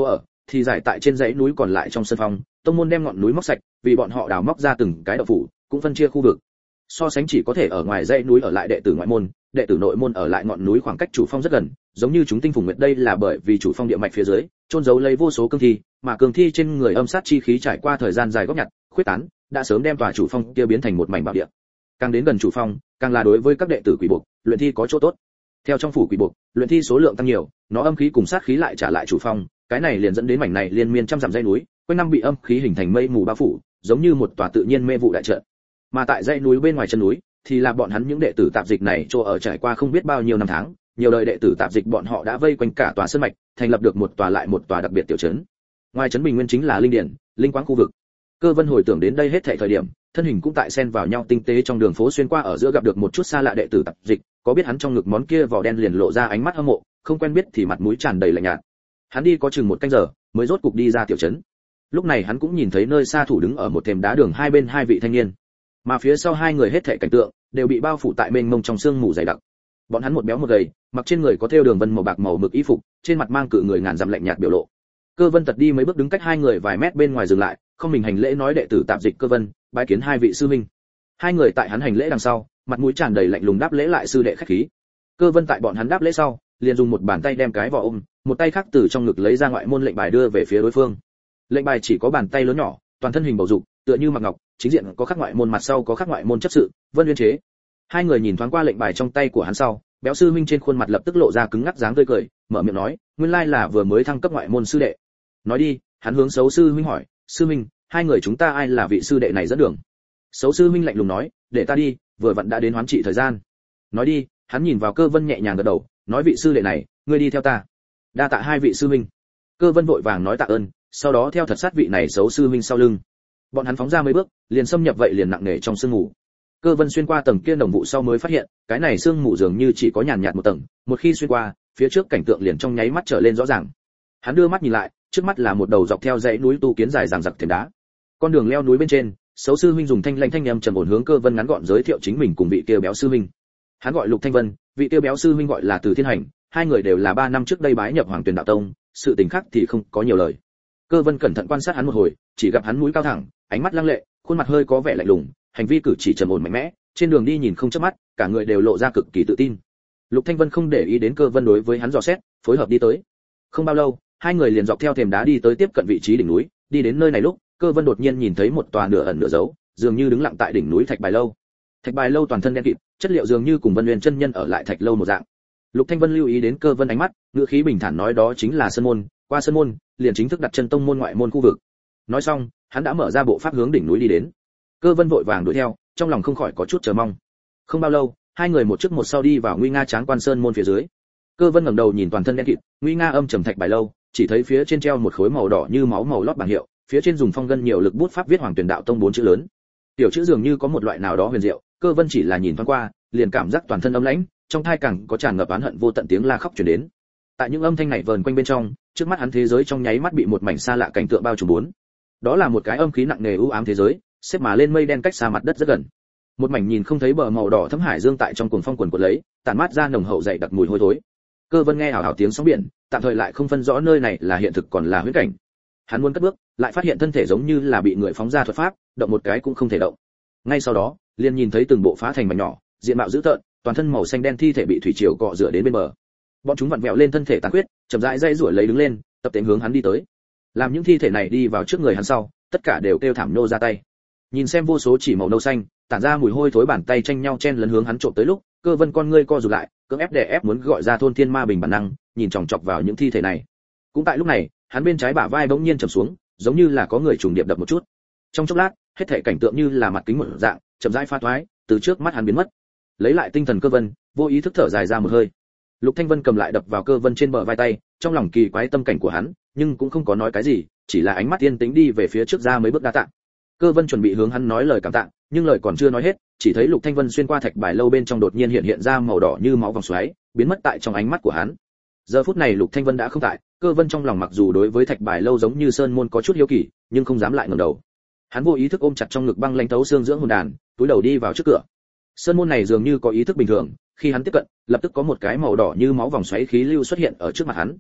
thì giải tại trên dãy núi còn lại trong sân phong, tông môn đem ngọn núi móc sạch, vì bọn họ đào móc ra từng cái động phủ, cũng phân chia khu vực. So sánh chỉ có thể ở ngoài dãy núi ở lại đệ tử ngoại môn, đệ tử nội môn ở lại ngọn núi khoảng cách chủ phong rất gần, giống như chúng tinh phùng nguyệt đây là bởi vì chủ phong địa mạch phía dưới trôn giấu lấy vô số cương thi, mà cương thi trên người âm sát chi khí trải qua thời gian dài góp nhặt, khuyết tán, đã sớm đem tòa chủ phong kia biến thành một mảnh bảo địa. Càng đến gần chủ phong, càng là đối với các đệ tử quỷ buộc, luyện thi có chỗ tốt. Theo trong phủ quỷ buộc, luyện thi số lượng tăng nhiều, nó âm khí cùng sát khí lại trả lại chủ phong, cái này liền dẫn đến mảnh này liên miên trăm dặm dãy núi, quanh năm bị âm khí hình thành mây mù bao phủ, giống như một tòa tự nhiên mê vụ đại trận. Mà tại dãy núi bên ngoài chân núi, thì là bọn hắn những đệ tử tạp dịch này chỗ ở trải qua không biết bao nhiêu năm tháng, nhiều đời đệ tử tạp dịch bọn họ đã vây quanh cả tòa sơn mạch, thành lập được một tòa lại một tòa đặc biệt tiểu trấn. Ngoài trấn Bình Nguyên chính là linh điển, linh quáng khu vực. Cơ Vân hồi tưởng đến đây hết thảy thời điểm, thân hình cũng tại xen vào nhau tinh tế trong đường phố xuyên qua ở giữa gặp được một chút xa lạ đệ tử tạp dịch, có biết hắn trong ngực món kia vỏ đen liền lộ ra ánh mắt hâm mộ, không quen biết thì mặt mũi tràn đầy lạnh nhạt. Hắn đi có chừng một canh giờ, mới rốt cục đi ra tiểu trấn. Lúc này hắn cũng nhìn thấy nơi xa thủ đứng ở một thềm đá đường hai bên hai vị thanh niên, mà phía sau hai người hết thảy cảnh tượng đều bị bao phủ tại mênh mông trong sương mù dày đặc. Bọn hắn một béo một gầy, mặc trên người có thêu đường vân màu bạc màu mực y phục, trên mặt mang cự người ngàn dặm lạnh nhạt biểu lộ. Cơ Vân tật đi mấy bước đứng cách hai người vài mét bên ngoài dừng lại, không mình hành lễ nói đệ tử tạp dịch Cơ Vân, bái kiến hai vị sư huynh. Hai người tại hắn hành lễ đằng sau, mặt mũi tràn đầy lạnh lùng đáp lễ lại sư đệ khách khí. Cơ Vân tại bọn hắn đáp lễ sau, liền dùng một bàn tay đem cái vỏ ôm, một tay khác từ trong ngực lấy ra ngoại môn lệnh bài đưa về phía đối phương. Lệnh bài chỉ có bàn tay lớn nhỏ, toàn thân hình bầu dục, tựa như mặc ngọc, chính diện có khắc ngoại môn mặt sau có khắc ngoại môn chấp sự, Vân Uyên chế. Hai người nhìn thoáng qua lệnh bài trong tay của hắn sau, béo sư huynh trên khuôn mặt lập tức lộ ra cứng ngắc dáng tươi cười, mở miệng nói, nguyên lai là vừa mới thăng cấp ngoại môn sư đệ. Nói đi, hắn hướng xấu sư huynh hỏi, sư huynh, hai người chúng ta ai là vị sư đệ này dẫn đường? Xấu sư huynh lạnh lùng nói, để ta đi, vừa vặn đã đến hoán trị thời gian. Nói đi, hắn nhìn vào Cơ Vân nhẹ nhàng gật đầu, nói vị sư đệ này, ngươi đi theo ta. Đa tạ hai vị sư huynh. Cơ Vân vội vàng nói tạ ơn, sau đó theo thật sát vị này xấu sư huynh sau lưng. Bọn hắn phóng ra mấy bước, liền xâm nhập vậy liền nặng nề trong sương mù. Cơ Vân xuyên qua tầng kia đồng vụ sau mới phát hiện, cái này sương mù dường như chỉ có nhàn nhạt một tầng, một khi xuyên qua, phía trước cảnh tượng liền trong nháy mắt trở lên rõ ràng. Hắn đưa mắt nhìn lại, trước mắt là một đầu dọc theo dãy núi tu kiến dài dằng dặc thềm đá. Con đường leo núi bên trên, xấu sư huynh dùng thanh lãnh thanh âm trầm ổn hướng Cơ Vân ngắn gọn giới thiệu chính mình cùng vị kia béo sư huynh. Hắn gọi Lục Thanh Vân, vị kia béo sư huynh gọi là Từ Thiên Hành, hai người đều là 3 năm trước đây bái nhập Hoàng Tuyền Đạo Tông, sự tình khác thì không có nhiều lời. Cơ Vân cẩn thận quan sát hắn một hồi, chỉ gặp hắn mũi cao thẳng, ánh mắt lăng lệ, khuôn mặt hơi có vẻ lạnh lùng, hành vi cử chỉ trầm ổn mạnh mẽ, trên đường đi nhìn không chớp mắt, cả người đều lộ ra cực kỳ tự tin. Lục Thanh Vân không để ý đến Cơ Vân đối với hắn dò xét, phối hợp đi tới. Không bao lâu, hai người liền dọc theo thềm đá đi tới tiếp cận vị trí đỉnh núi, đi đến nơi này lúc, Cơ Vân đột nhiên nhìn thấy một tòa nửa ẩn nửa giấu, dường như đứng lặng tại đỉnh núi Thạch Bài Lâu. Thạch Bài Lâu toàn thân đen kịt, chất liệu dường như cùng Vân Nguyên chân nhân ở lại Thạch Lâu một dạng. Lục Thanh Vân lưu ý đến Cơ Vân ánh mắt, ngữ khí bình thản nói đó chính là sơn môn, qua sơn môn, liền chính thức đặt chân tông môn ngoại môn khu vực. Nói xong, hắn đã mở ra bộ pháp hướng đỉnh núi đi đến. Cơ Vân vội vàng đuổi theo, trong lòng không khỏi có chút chờ mong. Không bao lâu, hai người một trước một sau đi vào nguy nga tráng quan sơn môn phía dưới. Cơ Vân ngẩng đầu nhìn toàn thân đen kịt, nguy nga âm trầm Thạch Bài Lâu, chỉ thấy phía trên treo một khối màu đỏ như máu màu lót bảng hiệu, phía trên dùng phong ngân nhiều lực bút pháp viết Hoàng Tuyền Đạo Tông 4 chữ lớn. Tiểu chữ dường như có một loại nào đó huyền diệu, Cơ Vân chỉ là nhìn thoáng qua, liền cảm giác toàn thân âm lãnh, trong thai càng có tràn ngập oán hận vô tận tiếng la khóc truyền đến. Tại những âm thanh này vờn quanh bên trong, trước mắt hắn thế giới trong nháy mắt bị một mảnh xa lạ cảnh tượng bao trùm bốn. Đó là một cái âm khí nặng nề u ám thế giới, xếp mà lên mây đen cách xa mặt đất rất gần. Một mảnh nhìn không thấy bờ màu đỏ thấm hải dương tại trong cuồng phong quần quật lấy, tản mát ra nồng hậu dày đặc mùi hôi thối. Cơ Vân nghe hào hào tiếng sóng biển, tạm thời lại không phân rõ nơi này là hiện thực còn là huyễn cảnh. Hắn muốn cất bước, lại phát hiện thân thể giống như là bị người phóng ra thuật pháp, động một cái cũng không thể động. Ngay sau đó, liền nhìn thấy từng bộ phá thành mảnh nhỏ, diện mạo dữ tợn, toàn thân màu xanh đen thi thể bị thủy triều cọ rửa đến bên bờ. Bọn chúng vặn vẹo lên thân thể tàn huyết, chậm rãi dây rủa lấy đứng lên, tập tễnh hướng hắn đi tới. Làm những thi thể này đi vào trước người hắn sau, tất cả đều kêu thảm nô ra tay. Nhìn xem vô số chỉ màu nâu xanh, tản ra mùi hôi thối bàn tay tranh nhau chen lấn hướng hắn trộm tới lúc, Cơ Vân con ngươi co rụt lại, cưỡng ép đè ép muốn gọi ra thôn thiên ma bình bản năng, nhìn chòng chọc vào những thi thể này. Cũng tại lúc này, hắn bên trái bả vai bỗng nhiên trầm xuống, giống như là có người trùng điệp đập một chút. Trong chốc lát, hết thảy cảnh tượng như là mặt kính một dạng, chậm rãi pha thoái, từ trước mắt hắn biến mất. Lấy lại tinh thần Cơ Vân, vô ý thức thở dài ra một hơi. Lục Thanh Vân cầm lại đập vào Cơ Vân trên bờ vai tay, trong lòng kỳ quái tâm cảnh của hắn, nhưng cũng không có nói cái gì, chỉ là ánh mắt yên tĩnh đi về phía trước ra mấy bước đa tạ. Cơ Vân chuẩn bị hướng hắn nói lời cảm tạ, nhưng lời còn chưa nói hết, chỉ thấy Lục Thanh Vân xuyên qua Thạch Bài Lâu bên trong đột nhiên hiện ra màu đỏ như máu vòng xoáy, biến mất tại trong ánh mắt của hắn. Giờ phút này Lục Thanh Vân đã không tại, Cơ Vân trong lòng mặc dù đối với Thạch Bài Lâu giống như sơn môn có chút hiếu kỳ, nhưng không dám lại ngẩng đầu. Hắn vô ý thức ôm chặt trong ngực băng lãnh thấu xương dưỡng hồn đàn, túi đầu đi vào trước cửa. Sơn môn này dường như có ý thức bình thường, khi hắn tiếp cận, lập tức có một cái màu đỏ như máu vòng xoáy khí lưu xuất hiện ở trước mặt hắn.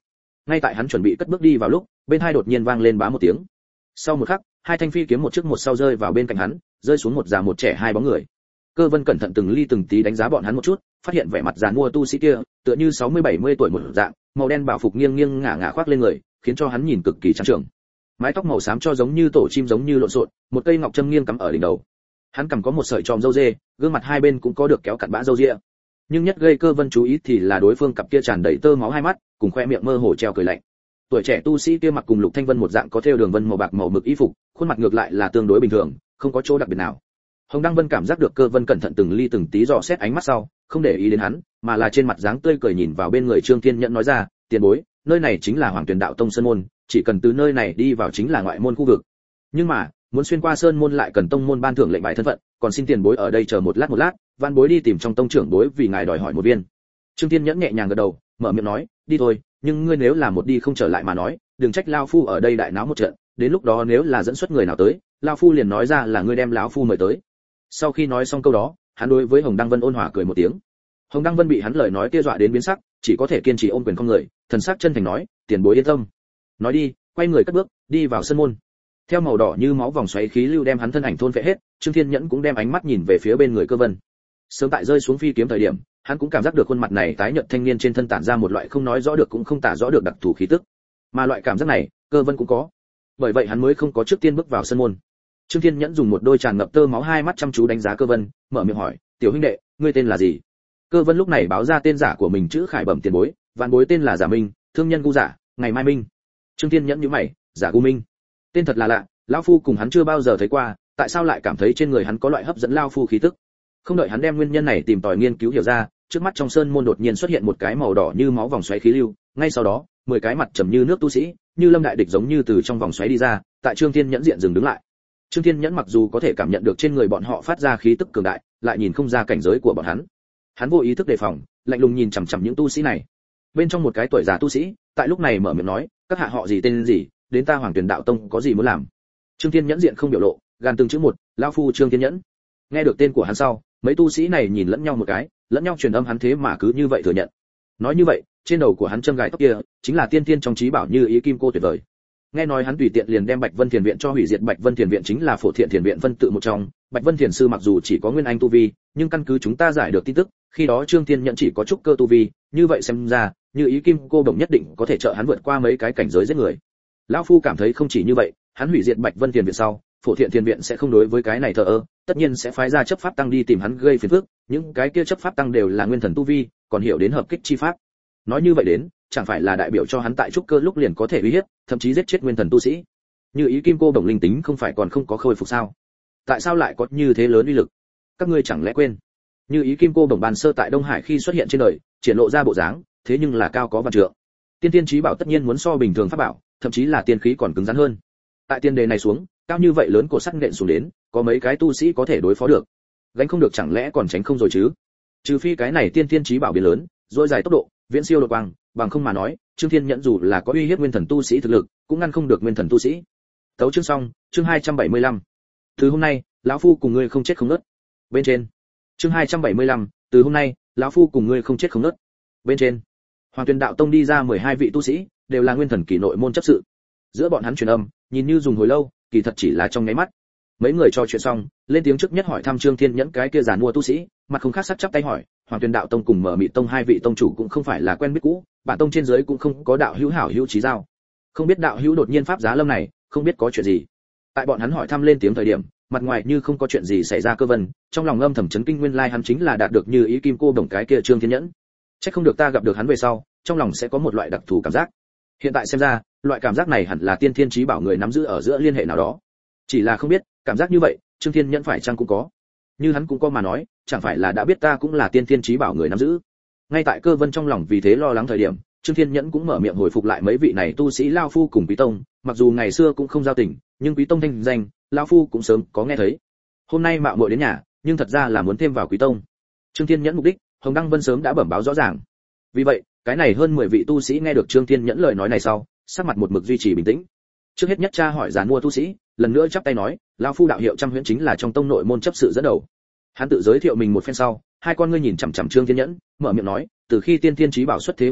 Ngay tại hắn chuẩn bị cất bước đi vào lúc, bên hai đột nhiên vang lên bá một tiếng. Sau một khắc, hai thanh phi kiếm một trước một sau rơi vào bên cạnh hắn, rơi xuống một già một trẻ hai bóng người. Cơ Vân cẩn thận từng ly từng tí đánh giá bọn hắn một chút, phát hiện vẻ mặt già nua tu sĩ kia, tựa như 60-70 tuổi một dạng, màu đen bảo phục nghiêng nghiêng ngả ngả khoác lên người, khiến cho hắn nhìn cực kỳ trắng trẻo. Mái tóc màu xám cho giống như tổ chim giống như lộn xộn, một cây ngọc châm nghiêng cắm ở đỉnh đầu. Hắn cằm có một sợi tròm râu dê, gương mặt hai bên cũng có được kéo cặn bã râu ria. Nhưng nhất gây Cơ Vân chú ý thì là đối phương cặp kia tràn đầy tơ máu hai mắt, cùng khoe miệng mơ hồ treo cười lạnh. Tuổi trẻ tu sĩ kia mặc cùng Lục Thanh Vân một dạng có thêu đường vân màu bạc màu mực y phục, khuôn mặt ngược lại là tương đối bình thường, không có chỗ đặc biệt nào. Hồng Đăng Vân cảm giác được Cơ Vân cẩn thận từng ly từng tí dò xét ánh mắt sau, không để ý đến hắn, mà là trên mặt dáng tươi cười nhìn vào bên người Trương Thiên Nhẫn nói ra, tiền bối, nơi này chính là Hoàng Tuyền Đạo Tông sơn môn, chỉ cần từ nơi này đi vào chính là ngoại môn khu vực. Nhưng mà, muốn xuyên qua sơn môn lại cần tông môn ban thưởng lệnh bài thân phận, còn xin tiền bối ở đây chờ một lát, văn bối đi tìm trong tông trưởng bối vì ngài đòi hỏi một viên. Trương Thiên Nhẫn nhẹ nhàng gật đầu, mở miệng nói, đi thôi, nhưng ngươi nếu là một đi không trở lại mà nói, đừng trách lão phu ở đây đại náo một trận, đến lúc đó nếu là dẫn xuất người nào tới, lão phu liền nói ra là ngươi đem lão phu mời tới. Sau khi nói xong câu đó, hắn đối với Hồng Đăng Vân ôn hòa cười một tiếng. Hồng Đăng Vân bị hắn lời nói kia dọa đến biến sắc, chỉ có thể kiên trì ôm quyền không người, thần sắc chân thành nói, tiền bối yên tâm. Nói đi, quay người cất bước, đi vào sân môn. Theo màu đỏ như máu vòng xoáy khí lưu đem hắn thân ảnh thôn phệ hết, Trương Thiên Nhẫn cũng đem ánh mắt nhìn về phía bên người Cơ Vân. Sớm tại rơi xuống phi kiếm thời điểm, hắn cũng cảm giác được khuôn mặt này tái nhợt thanh niên trên thân tản ra một loại không nói rõ được cũng không tả rõ được đặc thù khí tức. Mà loại cảm giác này, Cơ Vân cũng có. Bởi vậy hắn mới không có trước tiên bước vào sân môn. Trương Thiên Nhẫn dùng một đôi tràn ngập tơ máu hai mắt chăm chú đánh giá Cơ Vân, mở miệng hỏi, "Tiểu huynh đệ, ngươi tên là gì?" Cơ Vân lúc này báo ra tên giả của mình chữ Khải Bẩm tiền bối, vạn bối tên là Giả Minh, thương nhân Gu Giả, ngày mai Minh. Trương Thiên Nhẫn nhíu mày, Giả Gu Minh. Tên thật là lạ, lão phu cùng hắn chưa bao giờ thấy qua, tại sao lại cảm thấy trên người hắn có loại hấp dẫn lão phu khí tức? Không đợi hắn đem nguyên nhân này tìm tòi nghiên cứu hiểu ra, trước mắt trong sơn môn đột nhiên xuất hiện một cái màu đỏ như máu vòng xoáy khí lưu, ngay sau đó, 10 cái mặt trầm như nước tu sĩ, như lâm đại địch giống như từ trong vòng xoáy đi ra, tại Trương Thiên Nhẫn diện dừng đứng lại. Trương Thiên Nhẫn mặc dù có thể cảm nhận được trên người bọn họ phát ra khí tức cường đại, lại nhìn không ra cảnh giới của bọn hắn. Hắn vô ý thức đề phòng, lạnh lùng nhìn chằm chằm những tu sĩ này. Bên trong một cái tuổi già tu sĩ, tại lúc này mở miệng nói, các hạ họ gì tên gì, đến ta Hoàng Tuyền Đạo Tông có gì muốn làm? Trương Thiên Nhẫn diện không biểu lộ, gàn từng chữ một, lão phu Trương Thiên Nhẫn. Nghe được tên của hắn sau, mấy tu sĩ này nhìn lẫn nhau một cái, lẫn nhau truyền âm hắn thế mà cứ như vậy thừa nhận. Nói như vậy, trên đầu của hắn châm gài tóc kia, chính là tiên tiên trong trí bảo Như Ý Kim Cô tuyệt vời. Nghe nói hắn tùy tiện liền đem Bạch Vân Thiền viện cho hủy diệt. Bạch Vân Thiền viện chính là Phổ Thiện Thiền viện phân tự một trong, Bạch Vân Thiền sư mặc dù chỉ có nguyên anh tu vi, nhưng căn cứ chúng ta giải được tin tức, khi đó Trương Thiên Nhẫn chỉ có trúc cơ tu vi, như vậy xem ra, Như Ý Kim Cô đồng nhất định có thể trợ hắn vượt qua mấy cái cảnh giới giết người. Lão phu cảm thấy không chỉ như vậy, hắn hủy diệt Bạch Vân Thiền viện sau, Phổ Thiện Thiền viện sẽ không đối với cái này thờ ơ, tất nhiên sẽ phái ra chấp pháp tăng đi tìm hắn gây phiền phức, những cái kia chấp pháp tăng đều là nguyên thần tu vi, còn hiểu đến hợp kích chi pháp. Nói như vậy đến, chẳng phải là đại biểu cho hắn tại trúc cơ lúc liền có thể uy hiếp, thậm chí giết chết nguyên thần tu sĩ. Như Ý Kim Cô đồng linh tính không phải còn không có khôi phục sao? Tại sao lại có như thế lớn uy lực? Các ngươi chẳng lẽ quên? Như Ý Kim Cô đồng bàn sơ tại Đông Hải khi xuất hiện trên đời, triển lộ ra bộ dáng, thế nhưng là cao có vạn trượng. Tiên tiên chí bảo tất nhiên muốn so bình thường pháp bảo, thậm chí là tiên khí còn cứng rắn hơn. Tại tiên đề này xuống, cao như vậy lớn cổ sắt nện xuống đến, có mấy cái tu sĩ có thể đối phó được? Gánh không được chẳng lẽ còn tránh không rồi chứ? Trừ phi cái này tiên tiên chí bảo biến lớn, rồi dài tốc độ, viễn siêu đột quang, bằng không mà nói, Trương Thiên Nhẫn dù là có uy hiếp nguyên thần tu sĩ thực lực, cũng ngăn không được nguyên thần tu sĩ. Tấu chương xong, chương 275. Từ hôm nay, lão phu cùng ngươi không chết không ngớt. Bên trên. Chương 275, từ hôm nay, lão phu cùng ngươi không chết không ngớt. Bên trên. Hoàng Tuyền Đạo Tông đi ra 12 vị tu sĩ, đều là nguyên thần kỳ nội môn chấp sự. Giữa bọn hắn truyền âm, nhìn như dùng hồi lâu, kỳ thật chỉ là trong nháy mắt. Mấy người trò chuyện xong, lên tiếng trước nhất hỏi thăm Trương Thiên Nhẫn cái kia giàn mua tu sĩ, mặt không khác sắc chắp tay hỏi, Hoàng Tuyền Đạo Tông cùng Mở Mị Tông hai vị tông chủ cũng không phải là quen biết cũ, bản tông trên dưới cũng không có đạo hữu hảo hữu chí giao. Không biết đạo hữu đột nhiên pháp giá lâm này, không biết có chuyện gì. Tại bọn hắn hỏi thăm lên tiếng thời điểm, mặt ngoài như không có chuyện gì xảy ra. Cơ Vân trong lòng âm thầm chấn kinh, nguyên lai hắn chính là đạt được Như Ý Kim Cô đồng cái kia Trương Thiên Nhẫn. Chắc không được ta gặp được hắn về sau, trong lòng sẽ có một loại đặc thù cảm giác. Hiện tại xem ra, loại cảm giác này hẳn là tiên thiên chí bảo người nắm giữ ở giữa liên hệ nào đó. Chỉ là không biết, cảm giác như vậy, Trương Thiên Nhẫn phải chăng cũng có? Như hắn cũng có mà nói, chẳng phải là đã biết ta cũng là tiên thiên chí bảo người nắm giữ? Ngay tại Cơ Vân trong lòng vì thế lo lắng thời điểm, Trương Thiên Nhẫn cũng mở miệng hồi phục lại mấy vị này tu sĩ lao phu cùng Quý Tông, mặc dù ngày xưa cũng không giao tình, nhưng Quý Tông thanh danh, lao phu cũng sớm có nghe thấy. Hôm nay mạo muội đến nhà, nhưng thật ra là muốn thêm vào Quý Tông. Trương Thiên Nhẫn mục đích, Hồng Đăng Vân sớm đã bẩm báo rõ ràng. Vì vậy, cái này hơn 10 vị tu sĩ nghe được Trương Thiên Nhẫn lời nói này sau, sắc mặt một mực duy trì bình tĩnh. Trước hết nhất tra hỏi giàn mua tu sĩ, lần nữa chắp tay nói, lão phu đạo hiệu Trăm Huyễn chính là trong tông nội môn chấp sự dẫn đầu. Hắn tự giới thiệu mình một phen sau, hai con ngươi nhìn chằm chằm Trương Thiên Nhẫn, mở miệng nói, từ khi tiên tiên chí bảo xuất thế hôm đó,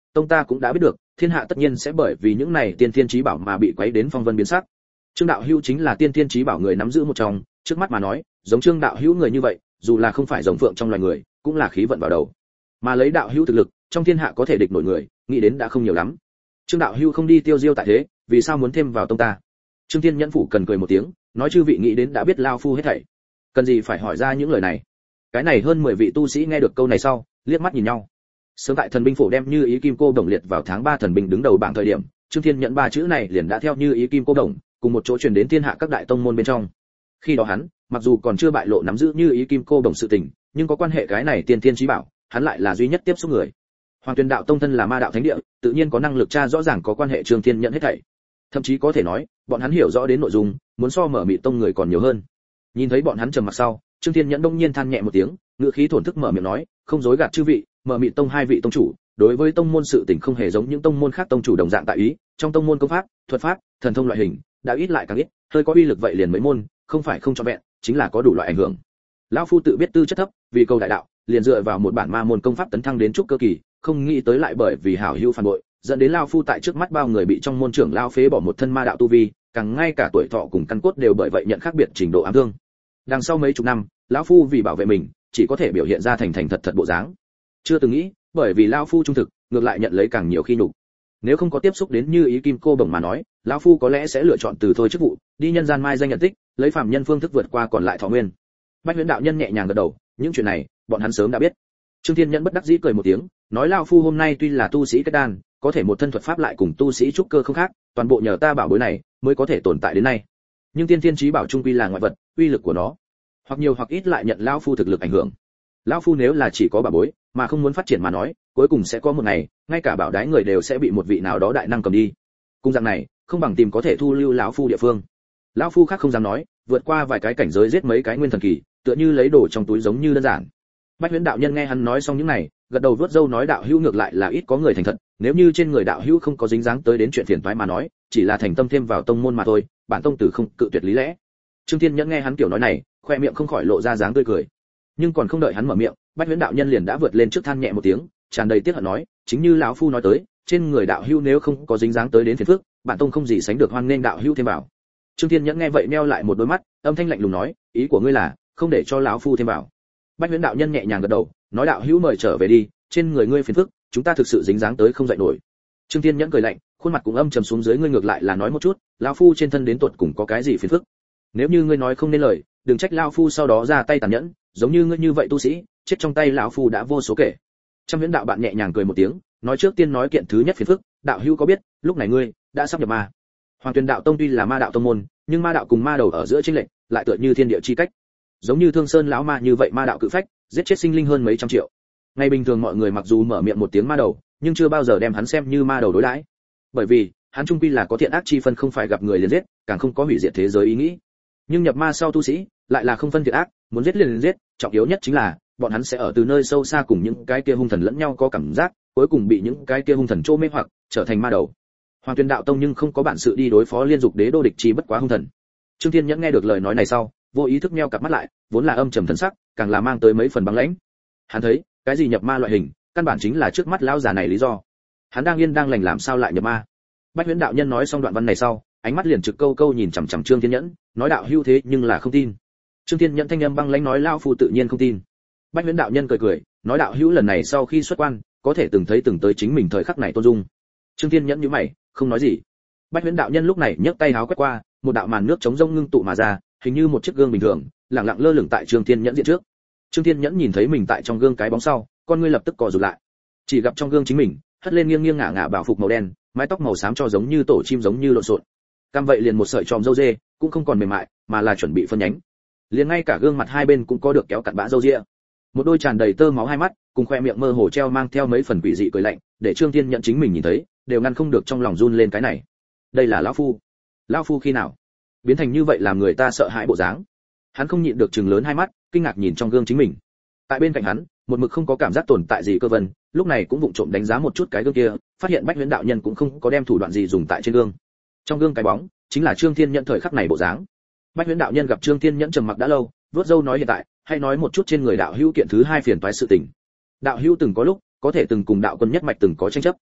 tông ta cũng đã biết được, thiên hạ tất nhiên sẽ bởi vì những này tiên thiên chí bảo mà bị quấy đến phong vân biến sắc. Trương đạo hữu chính là tiên thiên chí bảo người nắm giữ một trong, trước mắt mà nói, giống Trương đạo hữu người như vậy, dù là không phải rồng phượng trong loài người, cũng là khí vận vào đầu. Mà lấy đạo hữu thực lực, trong thiên hạ có thể địch nổi người, nghĩ đến đã không nhiều lắm. Trương đạo hữu không đi tiêu diêu tại thế, vì sao muốn thêm vào tông ta? Trương Thiên Nhẫn phủ cần cười một tiếng, nói chư vị nghĩ đến đã biết lao phu hết thảy, cần gì phải hỏi ra những lời này. Cái này hơn 10 vị tu sĩ nghe được câu này sau, liếc mắt nhìn nhau. Sớm tại thần binh phổ đem Như Ý Kim Cô Đồng liệt vào tháng 3 thần binh đứng đầu bảng thời điểm, Trương Thiên Nhẫn ba chữ này liền đã theo Như Ý Kim Cô Đồng, cùng một chỗ truyền đến thiên hạ các đại tông môn bên trong. Khi đó hắn, mặc dù còn chưa bại lộ nắm giữ Như Ý Kim Cô Đồng sự tình, nhưng có quan hệ cái này tiên thiên chí bảo, hắn lại là duy nhất tiếp xúc người. Hoàng Tuyền đạo tông thân là ma đạo thánh địa, tự nhiên có năng lực tra rõ ràng có quan hệ Trương Thiên Nhẫn hết thảy. Thậm chí có thể nói, bọn hắn hiểu rõ đến nội dung, muốn so mở mịt tông người còn nhiều hơn. Nhìn thấy bọn hắn trầm mặc sau, Trương Thiên Nhẫn đông nhiên than nhẹ một tiếng, ngữ khí thổn thức mở miệng nói, không dối gạt chư vị, mở mịt tông hai vị tông chủ, đối với tông môn sự tình không hề giống những tông môn khác tông chủ đồng dạng tại ý, trong tông môn công pháp, thuật pháp, thần thông loại hình, đã ít lại càng ít, hơi có uy lực vậy liền mấy môn, không phải không cho vẹn, chính là có đủ loại ảnh hưởng. Lão phu tự biết tư chất thấp, vì cầu đại đạo, liền dựa vào một bản ma môn công pháp tấn thăng đến trúc cơ kỳ, không nghĩ tới lại bởi vì hảo hữu phản bội, dẫn đến lão phu tại trước mắt bao người bị trong môn trưởng lão phế bỏ một thân ma đạo tu vi, càng ngay cả tuổi thọ cùng căn cốt đều bởi vậy nhận khác biệt trình độ ám thương. Đằng sau mấy chục năm, lão phu vì bảo vệ mình, chỉ có thể biểu hiện ra thành thật thật bộ dáng. Chưa từng nghĩ, bởi vì lão phu trung thực, ngược lại nhận lấy càng nhiều khi nhục. Nếu không có tiếp xúc đến Như Ý Kim Cô Đồng mà nói, lão phu có lẽ sẽ lựa chọn từ thôi chức vụ, đi nhân gian mai danh nhận tích, lấy phàm nhân phương thức vượt qua còn lại thọ nguyên. Bách Huyễn đạo nhân nhẹ nhàng gật đầu, những chuyện này, bọn hắn sớm đã biết. Trương Thiên Nhẫn bất đắc dĩ cười một tiếng, nói lão phu hôm nay tuy là tu sĩ kết đan, có thể một thân thuật pháp lại cùng tu sĩ trúc cơ không khác, toàn bộ nhờ ta bảo bối này mới có thể tồn tại đến nay. Nhưng tiên thiên chí bảo trung quy là ngoại vật, uy lực của nó, hoặc nhiều hoặc ít lại nhận lão phu thực lực ảnh hưởng. Lão phu nếu là chỉ có bảo bối, mà không muốn phát triển mà nói, cuối cùng sẽ có một ngày, ngay cả bảo đái người đều sẽ bị một vị nào đó đại năng cầm đi. Cùng dạng này, không bằng tìm có thể thu lưu lão phu địa phương. Lão phu khác không dám nói, vượt qua vài cái cảnh giới giết mấy cái nguyên thần kỳ, tựa như lấy đồ trong túi giống như đơn giản. Bách Huyễn đạo nhân nghe hắn nói xong những này, gật đầu vuốt râu nói đạo hữu ngược lại là ít có người thành thật, nếu như trên người đạo hữu không có dính dáng tới đến chuyện phiền toái mà nói, chỉ là thành tâm thêm vào tông môn mà thôi, bản tông tử không cự tuyệt lý lẽ. Trương Thiên Nhẫn nghe hắn kiểu nói này, khoe miệng không khỏi lộ ra dáng tươi cười. Nhưng còn không đợi hắn mở miệng, Bách Huyễn đạo nhân liền đã vượt lên trước than nhẹ một tiếng, tràn đầy tiếc hận nói, chính như lão phu nói tới, trên người đạo hữu nếu không có dính dáng tới đến phiền phức, bản tông không gì sánh được hoan nghênh đạo hữu thêm vào. Trương Thiên Nhẫn nghe vậy meo lại một đôi mắt, âm thanh lạnh lùng nói, ý của ngươi là không để cho lão phu thêm vào. Bách Huyễn đạo nhân nhẹ nhàng gật đầu, nói đạo hữu mời trở về đi, trên người ngươi phiền phức, chúng ta thực sự dính dáng tới không dậy nổi. Trương Thiên Nhẫn cười lạnh, khuôn mặt cũng âm trầm xuống dưới, ngươi ngược lại là nói một chút, lão phu trên thân đến tuột cùng có cái gì phiền phức? Nếu như ngươi nói không nên lời, đừng trách lão phu sau đó ra tay tàn nhẫn, giống như ngươi như vậy tu sĩ, chết trong tay lão phu đã vô số kể. Trăm Huyễn đạo bạn nhẹ nhàng cười một tiếng, nói trước tiên nói kiện thứ nhất phiền phức, đạo hữu có biết, lúc này ngươi đã sắp nhập ma. Hoàng Tuyền đạo tông tuy là ma đạo tông môn, nhưng ma đạo cùng ma đầu ở giữa chênh lệch, lại tựa như thiên địa chi cách. Giống như Thương Sơn lão ma như vậy ma đạo cự phách, giết chết sinh linh hơn mấy trăm triệu. Ngày bình thường mọi người mặc dù mở miệng một tiếng ma đầu, nhưng chưa bao giờ đem hắn xem như ma đầu đối đãi. Bởi vì, hắn trung quy là có thiện ác chi phân, không phải gặp người liền giết, càng không có hủy diệt thế giới ý nghĩ. Nhưng nhập ma sau tu sĩ, lại là không phân thiện ác, muốn giết liền giết, trọng yếu nhất chính là, bọn hắn sẽ ở từ nơi sâu xa cùng những cái kia hung thần lẫn nhau có cảm giác, cuối cùng bị những cái kia hung thần trô mê hoặc, trở thành ma đầu. Hoàng Tuyền đạo tông nhưng không có bản sự đi đối phó liên dục đế đô địch chi bất quá hung thần. Trương Thiên Nhẫn nghe được lời nói này sau, vô ý thức nheo cặp mắt lại, vốn là âm trầm thần sắc, càng là mang tới mấy phần băng lãnh. Hắn thấy, cái gì nhập ma loại hình, căn bản chính là trước mắt lão già này lý do. Hắn đang yên đang lành làm sao lại nhập ma? Bách Huyễn đạo nhân nói xong đoạn văn này sau, ánh mắt liền trực câu câu nhìn chằm chằm Trương Thiên Nhẫn, nói đạo hữu thế nhưng là không tin. Trương Thiên Nhẫn thanh âm băng lãnh nói lão phu tự nhiên không tin. Bách Huyễn đạo nhân cười cười, nói đạo hữu lần này sau khi xuất quan, có thể từng thấy từng tới chính mình thời khắc này tôn dung. Trương Thiên Nhẫn nhíu mày, không nói gì. Bách Huyễn đạo nhân lúc này nhấc tay háo quét qua, một đạo màn nước chống rông ngưng tụ mà ra, hình như một chiếc gương bình thường, lặng lặng lơ lửng tại Trương Thiên Nhẫn diện trước. Trương Thiên Nhẫn nhìn thấy mình tại trong gương cái bóng sau, con ngươi lập tức co rụt lại. Chỉ gặp trong gương chính mình, hất lên nghiêng nghiêng ngả ngả bảo phục màu đen, mái tóc màu xám cho giống như tổ chim giống như lộn xộn. Cam vậy liền một sợi tròm râu dê, cũng không còn mềm mại, mà là chuẩn bị phân nhánh. Liền ngay cả gương mặt hai bên cũng có được kéo cặn bã râu ria. Một đôi tràn đầy tơ máu hai mắt, cùng khoe miệng mơ hồ treo mang theo mấy phần quỷ dị cười lạnh, để Trương Thiên Nhẫn chính mình nhìn thấy, đều ngăn không được trong lòng run lên cái này. Đây là lão phu. Lão phu khi nào biến thành như vậy làm người ta sợ hãi bộ dáng? Hắn không nhịn được trừng lớn hai mắt, kinh ngạc nhìn trong gương chính mình. Tại bên cạnh hắn, một mực không có cảm giác tồn tại gì Cơ Vân, lúc này cũng vụng trộm đánh giá một chút cái gương kia, phát hiện Bách Huyễn đạo nhân cũng không có đem thủ đoạn gì dùng tại trên gương. Trong gương cái bóng, chính là Trương Thiên Nhẫn thời khắc này bộ dáng. Bách Huyễn đạo nhân gặp Trương Thiên Nhẫn trầm mặc đã lâu, vuốt râu nói hiện tại, hay nói một chút trên người đạo hữu kiện thứ hai phiền toái sự tình. Đạo hữu từng có lúc, có thể từng cùng đạo quân nhất mạch từng có tranh chấp.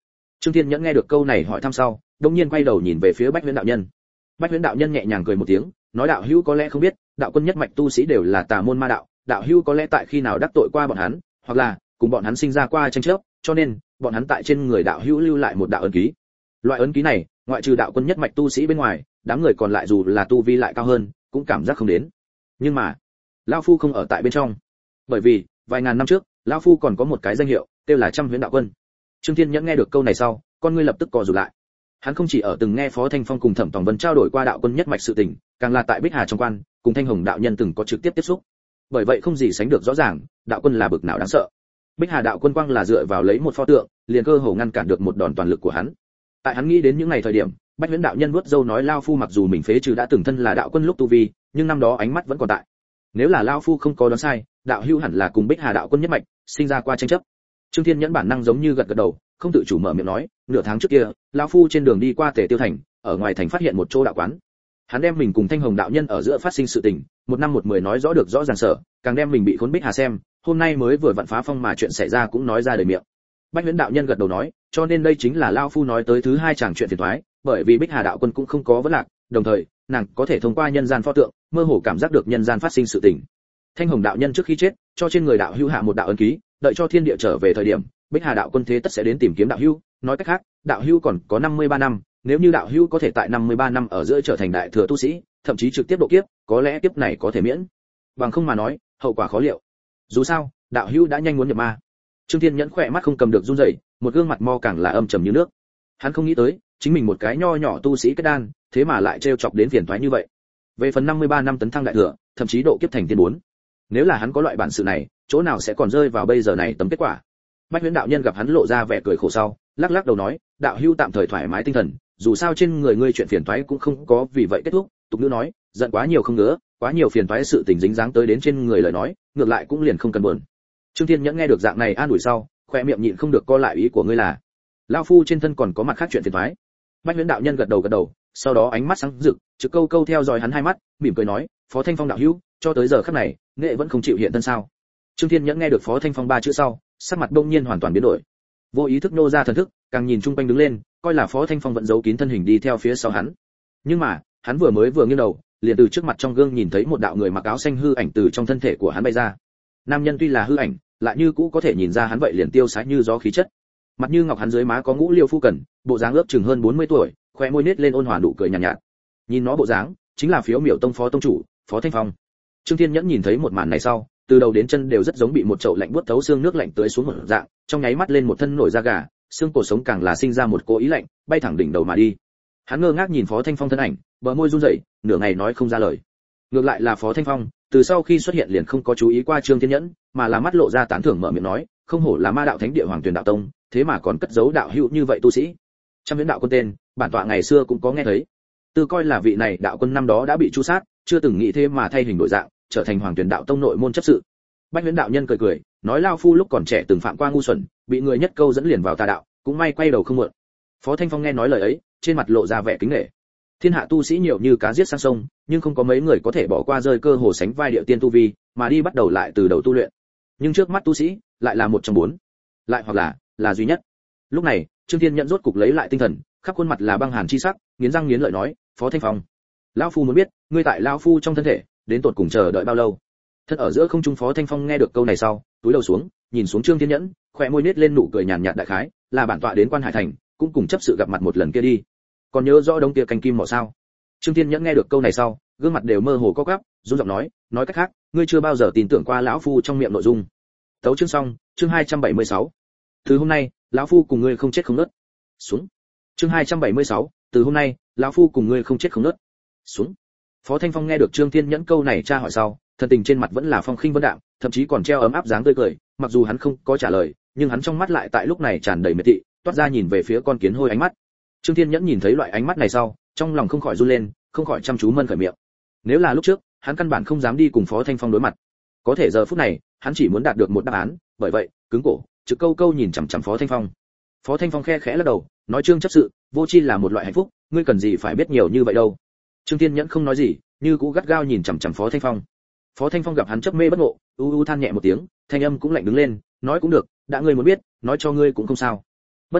Trương Thiên Nhẫn nghe được câu này hỏi thăm sau, đống nhiên quay đầu nhìn về phía Bách Huyễn đạo nhân. Bách Huyễn đạo nhân nhẹ nhàng cười một tiếng, nói đạo hữu có lẽ không biết, đạo quân nhất mạch tu sĩ đều là tà môn ma đạo, đạo hữu có lẽ tại khi nào đắc tội qua bọn hắn, hoặc là cùng bọn hắn sinh ra qua tranh chấp, cho nên bọn hắn tại trên người đạo hữu lưu lại một đạo ấn ký. Loại ấn ký này, ngoại trừ đạo quân nhất mạch tu sĩ bên ngoài, đám người còn lại dù là tu vi lại cao hơn, cũng cảm giác không đến. Nhưng mà, lão phu không ở tại bên trong, bởi vì vài ngàn năm trước, lão phu còn có một cái danh hiệu, tên là Trăm Huyễn đạo quân. Trương Thiên Nhẫn nghe được câu này sau, con ngươi lập tức co rụt lại. Hắn không chỉ ở từng nghe Phó Thanh Phong cùng Thẩm Tòng Vân trao đổi qua đạo quân nhất mạch sự tình, càng là tại Bích Hà trong quan, cùng Thanh Hồng đạo nhân từng có trực tiếp tiếp xúc. Bởi vậy không gì sánh được rõ ràng, đạo quân là bực nào đáng sợ. Bích Hà đạo quân quang là dựa vào lấy một pho tượng, liền cơ hồ ngăn cản được một đòn toàn lực của hắn. Tại hắn nghĩ đến những ngày thời điểm, Bách Huyễn đạo nhân vuốt râu nói lao phu mặc dù mình phế trừ đã từng thân là đạo quân lúc tu vi, nhưng năm đó ánh mắt vẫn còn tại. Nếu là lao phu không có đoán sai, đạo hữu hẳn là cùng Bích Hà đạo quân nhất mạch sinh ra qua tranh chấp. Trương Thiên Nhẫn bản năng giống như gật gật đầu, không tự chủ mở miệng nói, nửa tháng trước kia, lão phu trên đường đi qua Tề Tiêu thành, ở ngoài thành phát hiện một chỗ đạo quán. Hắn đem mình cùng Thanh Hồng đạo nhân ở giữa phát sinh sự tình, một năm một mười nói rõ được rõ ràng sở, càng đem mình bị khốn Bích Hà xem, hôm nay mới vừa vặn phá phong mà chuyện xảy ra cũng nói ra đời miệng. Bách Huyễn đạo nhân gật đầu nói, cho nên đây chính là lão phu nói tới thứ hai chàng chuyện phiền toái, bởi vì Bích Hà đạo quân cũng không có vấn lạc, đồng thời, nàng có thể thông qua nhân gian pho tượng, mơ hồ cảm giác được nhân gian phát sinh sự tình. Thanh Hồng đạo nhân trước khi chết, cho trên người đạo hữu hạ một đạo ấn ký, đợi cho thiên địa trở về thời điểm, Bích Hà đạo quân thế tất sẽ đến tìm kiếm đạo hữu, nói cách khác, đạo hữu còn có 53 năm, nếu như đạo hữu có thể tại 53 năm ở giữa trở thành đại thừa tu sĩ, thậm chí trực tiếp độ kiếp, có lẽ kiếp này có thể miễn. Bằng không mà nói, hậu quả khó liệu. Dù sao, đạo hữu đã nhanh muốn nhập ma. Trương Thiên Nhẫn khỏe mắt không cầm được run rẩy, một gương mặt mo càng là âm trầm như nước. Hắn không nghĩ tới, chính mình một cái nho nhỏ tu sĩ kết đan, thế mà lại trêu chọc đến phiền toái như vậy. Về phần 53 năm tấn thăng đại thừa, thậm chí độ kiếp thành tiên 4. Nếu là hắn có loại bản sự này, chỗ nào sẽ còn rơi vào bây giờ này tấm kết quả. Bách Huyễn đạo nhân gặp hắn lộ ra vẻ cười khổ sau, lắc lắc đầu nói, đạo hữu tạm thời thoải mái tinh thần, dù sao trên người ngươi chuyện phiền toái cũng không có vì vậy kết thúc. Tục nữ nói, giận quá nhiều không ngứa, quá nhiều phiền toái sự tình dính dáng tới đến trên người lời nói, ngược lại cũng liền không cần buồn. Trương Thiên Nhẫn nghe được dạng này an ủi sau, khoe miệng nhịn không được co lại, ý của ngươi là, lão phu trên thân còn có mặt khác chuyện phiền toái. Bách Huyễn đạo nhân gật đầu, sau đó ánh mắt sáng rực, trực câu câu theo dõi hắn hai mắt, mỉm cười nói, Phó Thanh Phong đạo hữu, cho tới giờ khắc này, nghệ vẫn không chịu hiện thân sao? Trương Thiên Nhẫn nghe được Phó Thanh Phong ba chữ sau, sắc mặt đông nhiên hoàn toàn biến đổi. Vô ý thức nô ra thần thức, càng nhìn chung quanh đứng lên, coi là Phó Thanh Phong vẫn giấu kín thân hình đi theo phía sau hắn. Nhưng mà, hắn vừa nghiêng đầu, liền từ trước mặt trong gương nhìn thấy một đạo người mặc áo xanh hư ảnh từ trong thân thể của hắn bay ra. Nam nhân tuy là hư ảnh, lại như cũ có thể nhìn ra hắn vậy liền tiêu sái như gió khí chất. Mặt như ngọc, hắn dưới má có ngũ liêu phu cần, bộ dáng ước chừng hơn 40 tuổi, khóe môi nết lên ôn hòa nụ cười nhàn nhạt. Nhìn nó bộ dáng, chính là Phiếu Miểu Tông phó tông chủ, Phó Thanh Phong. Trương Thiên Nhẫn nhìn thấy một màn này sau, từ đầu đến chân đều rất giống bị một chậu lạnh buốt thấu xương nước lạnh tưới xuống một dạng, trong nháy mắt lên một thân nổi da gà, xương cổ sống càng là sinh ra một cỗ ý lạnh, bay thẳng đỉnh đầu mà đi. Hắn ngơ ngác nhìn Phó Thanh Phong thân ảnh, bờ môi run rẩy, nửa ngày nói không ra lời. Ngược lại là Phó Thanh Phong, từ sau khi xuất hiện liền không có chú ý qua Trương Thiên Nhẫn, mà là mắt lộ ra tán thưởng mở miệng nói, không hổ là ma đạo thánh địa Hoàng Tuyền đạo tông, thế mà còn cất giấu đạo hữu như vậy tu sĩ. Trăm Huyễn đạo quân tên, bản tọa ngày xưa cũng có nghe thấy. Từ coi là vị này đạo quân năm đó đã bị tru sát, chưa từng nghĩ thế mà thay hình đổi dạng, trở thành Hoàng Tuyền đạo tông nội môn chấp sự. Bách Huyễn đạo nhân cười, nói lao phu lúc còn trẻ từng phạm qua ngu xuẩn, bị người nhất câu dẫn liền vào tà đạo, cũng may quay đầu không muộn. Phó Thanh Phong nghe nói lời ấy, trên mặt lộ ra vẻ kính nể. Thiên hạ tu sĩ nhiều như cá giết sang sông, nhưng không có mấy người có thể bỏ qua rơi cơ hồ sánh vai địa tiên tu vi, mà đi bắt đầu lại từ đầu tu luyện. Nhưng trước mắt tu sĩ, lại là một trong bốn, lại hoặc là duy nhất. Lúc này, Trương Thiên Nhẫn rốt cục lấy lại tinh thần, khắp khuôn mặt là băng hàn chi sắc, nghiến răng nghiến lợi nói, Phó Thanh Phong, lão phu muốn biết, ngươi tại lão phu trong thân thể, đến tột cùng chờ đợi bao lâu? Thân ở giữa không trung Phó Thanh Phong nghe được câu này sau, túi đầu xuống, nhìn xuống Trương Thiên Nhẫn, khóe môi nết lên nụ cười nhàn nhạt đại khái, là bản tọa đến Quan Hải thành, cũng cùng chấp sự gặp mặt một lần kia đi. Còn nhớ rõ đống kia canh kim mỏ sao? Trương Thiên Nhẫn nghe được câu này sau, gương mặt đều mơ hồ co quắp, run giọng nói cách khác, ngươi chưa bao giờ tin tưởng qua lão phu trong miệng nội dung. Tấu chương xong, chương 276. Từ hôm nay, lão phu cùng ngươi không chết không nứt. Xuống. Chương 276, từ hôm nay, lão phu cùng ngươi không chết không nứt. Xuống. Phó Thanh Phong nghe được Trương Thiên Nhẫn câu này tra hỏi sau, thần tình trên mặt vẫn là phong khinh vân đạm, thậm chí còn treo ấm áp dáng tươi cười, mặc dù hắn không có trả lời, nhưng hắn trong mắt lại tại lúc này tràn đầy miệt thị, toát ra nhìn về phía con kiến hôi ánh mắt. Trương Thiên Nhẫn nhìn thấy loại ánh mắt này sau, trong lòng không khỏi run lên, không khỏi chăm chú mân khởi miệng. Nếu là lúc trước, hắn căn bản không dám đi cùng Phó Thanh Phong đối mặt. Có thể giờ phút này, hắn chỉ muốn đạt được một đáp án, bởi vậy, cứng cổ, trực câu câu nhìn chằm chằm Phó Thanh Phong. Phó Thanh Phong khe khẽ lắc đầu, nói Trương chấp sự, vô chi là một loại hạnh phúc, ngươi cần gì phải biết nhiều như vậy đâu. Trương Thiên Nhẫn không nói gì, như cũ gắt gao nhìn chằm chằm Phó Thanh Phong. Phó Thanh Phong gặp hắn chấp mê bất ngộ, than nhẹ một tiếng, thanh âm cũng lạnh đứng lên, nói cũng được, đã ngươi muốn biết, nói cho ngươi cũng không sao. Bất quá,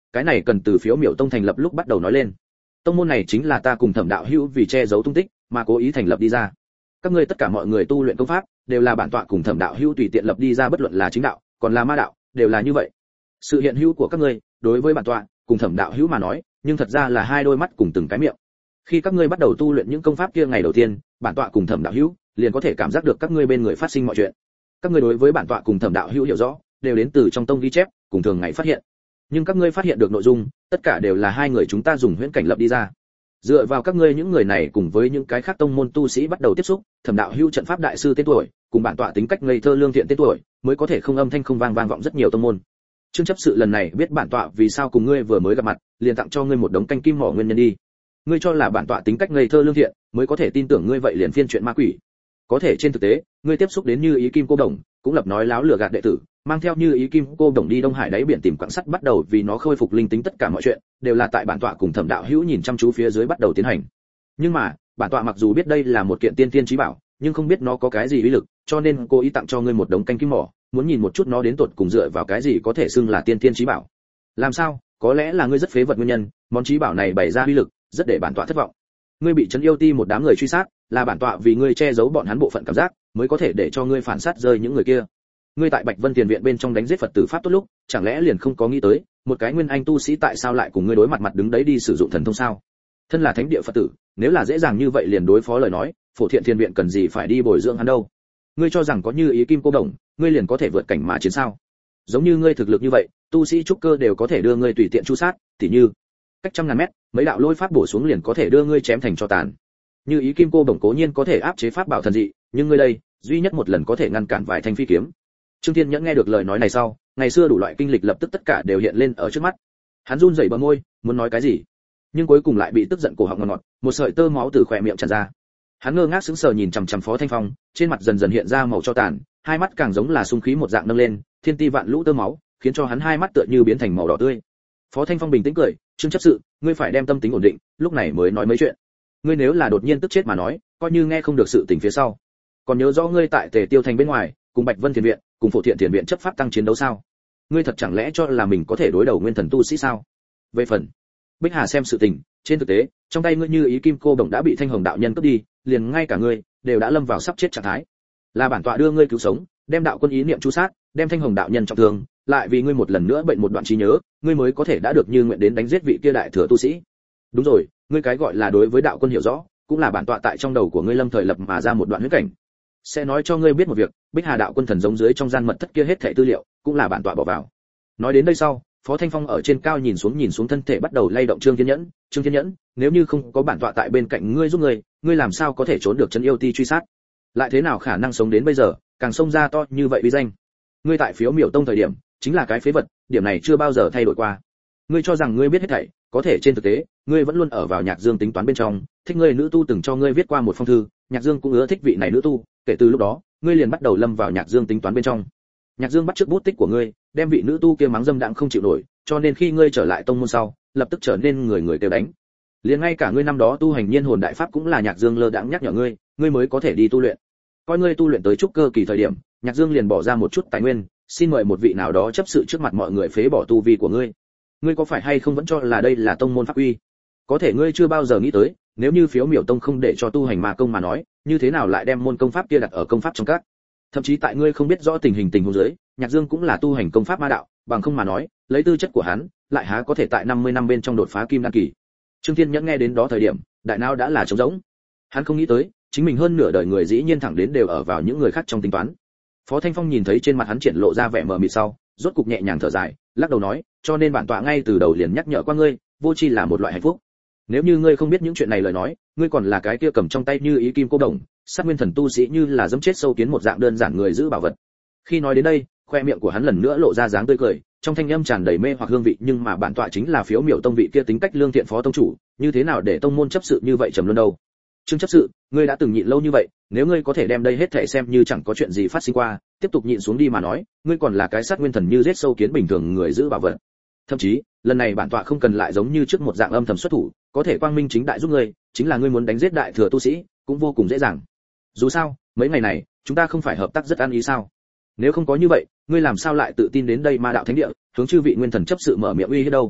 cái này cần từ phiếu miểu tông thành lập lúc bắt đầu nói lên. Tông môn này chính là ta cùng Thẩm đạo hữu vì che giấu tung tích mà cố ý thành lập đi ra. Các ngươi tất cả mọi người tu luyện công pháp đều là bản tọa cùng Thẩm đạo hữu tùy tiện lập đi ra, bất luận là chính đạo còn là ma đạo đều là như vậy. Sự hiện hữu của các ngươi đối với bản tọa cùng Thẩm đạo hữu mà nói, nhưng thật ra là hai đôi mắt cùng từng cái miệng. Khi các ngươi bắt đầu tu luyện những công pháp kia ngày đầu tiên, bản tọa cùng Thẩm đạo hữu liền có thể cảm giác được các ngươi bên người phát sinh mọi chuyện. Các ngươi đối với bản tọa cùng Thẩm đạo hữu hiểu rõ, đều đến từ trong tông ghi chép, cùng thường ngày phát hiện. Nhưng các ngươi phát hiện được nội dung, tất cả đều là hai người chúng ta dùng huyễn cảnh lập đi ra. Dựa vào các ngươi những người này cùng với những cái khác tông môn tu sĩ bắt đầu tiếp xúc, Thẩm đạo hữu trận pháp đại sư tên tuổi, cùng bản tọa tính cách ngây thơ lương thiện tên tuổi, mới có thể không âm thanh không vang vang vọng rất nhiều tông môn. Trương chấp sự lần này biết bản tọa vì sao cùng ngươi vừa mới gặp mặt, liền tặng cho ngươi một đống canh kim mỏ nguyên nhân đi. Ngươi cho là bản tọa tính cách ngây thơ lương thiện, mới có thể tin tưởng ngươi vậy liền phiên chuyện ma quỷ. Có thể trên thực tế, ngươi tiếp xúc đến Như Ý Kim Cô Đồng, cũng lập nói láo lừa gạt đệ tử, mang theo Như Ý Kim Cô Đồng đi Đông Hải đáy biển tìm quặng sắt, bắt đầu vì nó khôi phục linh tính, tất cả mọi chuyện đều là tại bản tọa cùng Thẩm đạo hữu nhìn chăm chú phía dưới bắt đầu tiến hành. Nhưng mà, bản tọa mặc dù biết đây là một kiện tiên tiên chí bảo, nhưng không biết nó có cái gì uy lực, cho nên cố ý tặng cho ngươi một đống canh kim mỏ, muốn nhìn một chút nó đến tột cùng dựa vào cái gì có thể xưng là tiên tiên chí bảo. Làm sao? Có lẽ là ngươi rất phế vật nguyên nhân, món chí bảo này bày ra uy lực, rất để bản tọa thất vọng. Ngươi bị trấn yêu ti một đám người truy sát, là bản tọa vì ngươi che giấu bọn hắn bộ phận cảm giác, mới có thể để cho ngươi phản sát rơi những người kia. Ngươi tại Bạch Vân Tiền viện bên trong đánh giết Phật tử pháp tốt lúc, chẳng lẽ liền không có nghĩ tới, một cái nguyên anh tu sĩ tại sao lại cùng ngươi đối mặt mặt đứng đấy đi sử dụng thần thông sao? Thân là thánh địa Phật tử, nếu là dễ dàng như vậy liền đối phó lời nói, Phổ Thiện Tiền viện cần gì phải đi bồi dưỡng hắn đâu? Ngươi cho rằng có Như Ý Kim Cô Đồng, ngươi liền có thể vượt cảnh mà chiến sao? Giống như ngươi thực lực như vậy, tu sĩ trúc cơ đều có thể đưa ngươi tùy tiện chu sát, tỉ như cách trăm ngàn mét, mấy đạo lôi pháp bổ xuống liền có thể đưa ngươi chém thành tro tàn. Như Ý Kim Cô Đồng cố nhiên có thể áp chế pháp bảo thần dị, nhưng ngươi đây, duy nhất một lần có thể ngăn cản vài thanh phi kiếm. Trương Thiên Nhẫn nghe được lời nói này sau, ngày xưa đủ loại kinh lịch lập tức tất cả đều hiện lên ở trước mắt. Hắn run rẩy bờ môi, muốn nói cái gì, nhưng cuối cùng lại bị tức giận cổ họng ngọt ngọt, một sợi tơ máu từ khóe miệng tràn ra. Hắn ngơ ngác sững sờ nhìn chằm chằm Phó Thanh Phong, trên mặt dần dần hiện ra màu cho tàn, hai mắt càng giống là xung khí một dạng nâng lên, thiên ti vạn lũ tơ máu, khiến cho hắn hai mắt tựa như biến thành màu đỏ tươi. Phó Thanh Phong bình tĩnh cười, "Trương chấp sự, ngươi phải đem tâm tính ổn định, lúc này mới nói mấy chuyện. Ngươi nếu là đột nhiên tức chết mà nói, coi như nghe không được sự tình phía sau. Còn nhớ rõ ngươi tại Tề Tiêu thành bên ngoài, cùng Bạch Vân Thiền viện, cùng Phổ Thiện Thiền viện chấp pháp tăng chiến đấu sao? Ngươi thật chẳng lẽ cho là mình có thể đối đầu nguyên thần tu sĩ sao?" Về phần Bích Hà xem sự tình, trên thực tế, trong tay ngươi Như Ý Kim Cô Đồng đã bị Thanh Hồng đạo nhân cướp đi, liền ngay cả ngươi đều đã lâm vào sắp chết trạng thái. Là bản tọa đưa ngươi cứu sống, đem đạo quân ý niệm chu sát, đem Thanh Hồng đạo nhân trọng thương, lại vì ngươi một lần nữa bệnh một đoạn trí nhớ, ngươi mới có thể đã được như nguyện đến đánh giết vị kia đại thừa tu sĩ. Đúng rồi, ngươi cái gọi là đối với đạo quân hiểu rõ, cũng là bản tọa tại trong đầu của ngươi lâm thời lập mà ra một đoạn huyễn cảnh. Sẽ nói cho ngươi biết một việc, Bích Hà đạo quân thần giống dưới trong gian mật thất kia hết thảy tư liệu, cũng là bản tọa bỏ vào. Nói đến đây sau, Phó Thanh Phong ở trên cao nhìn xuống thân thể bắt đầu lay động. Trương Thiên Nhẫn, nếu như không có bản tọa tại bên cạnh ngươi giúp ngươi làm sao có thể trốn được trấn yêu ti truy sát? Lại thế nào khả năng sống đến bây giờ, càng xông ra to như vậy uy danh? Ngươi tại Phiếu Miểu Tông thời điểm, chính là cái phế vật, điểm này chưa bao giờ thay đổi qua. Ngươi cho rằng ngươi biết hết thảy, có thể trên thực tế, ngươi vẫn luôn ở vào Nhạc Dương tính toán bên trong, thích ngươi nữ tu từng cho ngươi viết qua một phong thư, Nhạc Dương cũng ưa thích vị này nữ tu, kể từ lúc đó, ngươi liền bắt đầu lâm vào Nhạc Dương tính toán bên trong. Nhạc Dương bắt chước bút tích của ngươi, đem vị nữ tu kia mắng dâm đãng không chịu nổi, cho nên khi ngươi trở lại tông môn sau, lập tức trở nên người kêu đánh. Liền ngay cả ngươi năm đó tu hành Nhiên Hồn Đại Pháp cũng là Nhạc Dương lơ đãng nhắc nhở ngươi, ngươi mới có thể đi tu luyện. Coi ngươi tu luyện tới trúc cơ kỳ thời điểm, Nhạc Dương liền bỏ ra một chút tài nguyên, xin mời một vị nào đó chấp sự trước mặt mọi người phế bỏ tu vi của ngươi. Ngươi có phải hay không vẫn cho là đây là tông môn pháp uy? Có thể ngươi chưa bao giờ nghĩ tới, nếu như Phiếu Miểu Tông không để cho tu hành ma công mà nói, như thế nào lại đem môn công pháp kia đặt ở công pháp trong các? Thậm chí tại ngươi không biết rõ tình huống dưới, Nhạc Dương cũng là tu hành công pháp ma đạo, bằng không mà nói, lấy tư chất của hắn, lại há có thể tại 50 năm bên trong đột phá kim đan kỳ. Trương Thiên Nhẫn nghe đến đó thời điểm, đại não đã là trống rỗng. Hắn không nghĩ tới, chính mình hơn nửa đời người dĩ nhiên thẳng đến đều ở vào những người khác trong tính toán. Phó Thanh Phong nhìn thấy trên mặt hắn triển lộ ra vẻ mờ mịt sau, rốt cục nhẹ nhàng thở dài, lắc đầu nói, cho nên bản tọa ngay từ đầu liền nhắc nhở qua ngươi, vô tri là một loại hạnh phúc. Nếu như ngươi không biết những chuyện này lời nói, ngươi còn là cái kia cầm trong tay Như Ý Kim Cô Đồng, sát nguyên thần tu sĩ như là dẫm chết sâu kiến một dạng đơn giản người giữ bảo vật. Khi nói đến đây, khoe miệng của hắn lần nữa lộ ra dáng tươi cười, trong thanh âm tràn đầy mê hoặc hương vị, nhưng mà bản tọa chính là Phiếu Miểu Tông vị kia tính cách lương thiện phó tông chủ, như thế nào để tông môn chấp sự như vậy trầm luân đâu? Trương chấp sự, ngươi đã từng nhịn lâu như vậy, nếu ngươi có thể đem đây hết thảy xem như chẳng có chuyện gì phát sinh qua, tiếp tục nhịn xuống đi mà nói, ngươi còn là cái sát nguyên thần như giết sâu kiến bình thường người giữ bảo vật. Thậm chí, lần này bản tọa không cần lại giống như trước một dạng âm thầm xuất thủ, có thể quang minh chính đại giúp ngươi, chính là ngươi muốn đánh giết đại thừa tu sĩ, cũng vô cùng dễ dàng. Dù sao, mấy ngày này, chúng ta không phải hợp tác rất ăn ý sao? Nếu không có như vậy, ngươi làm sao lại tự tin đến đây ma đạo thánh địa, hướng chư vị nguyên thần chấp sự mở miệng uy hiếp đâu?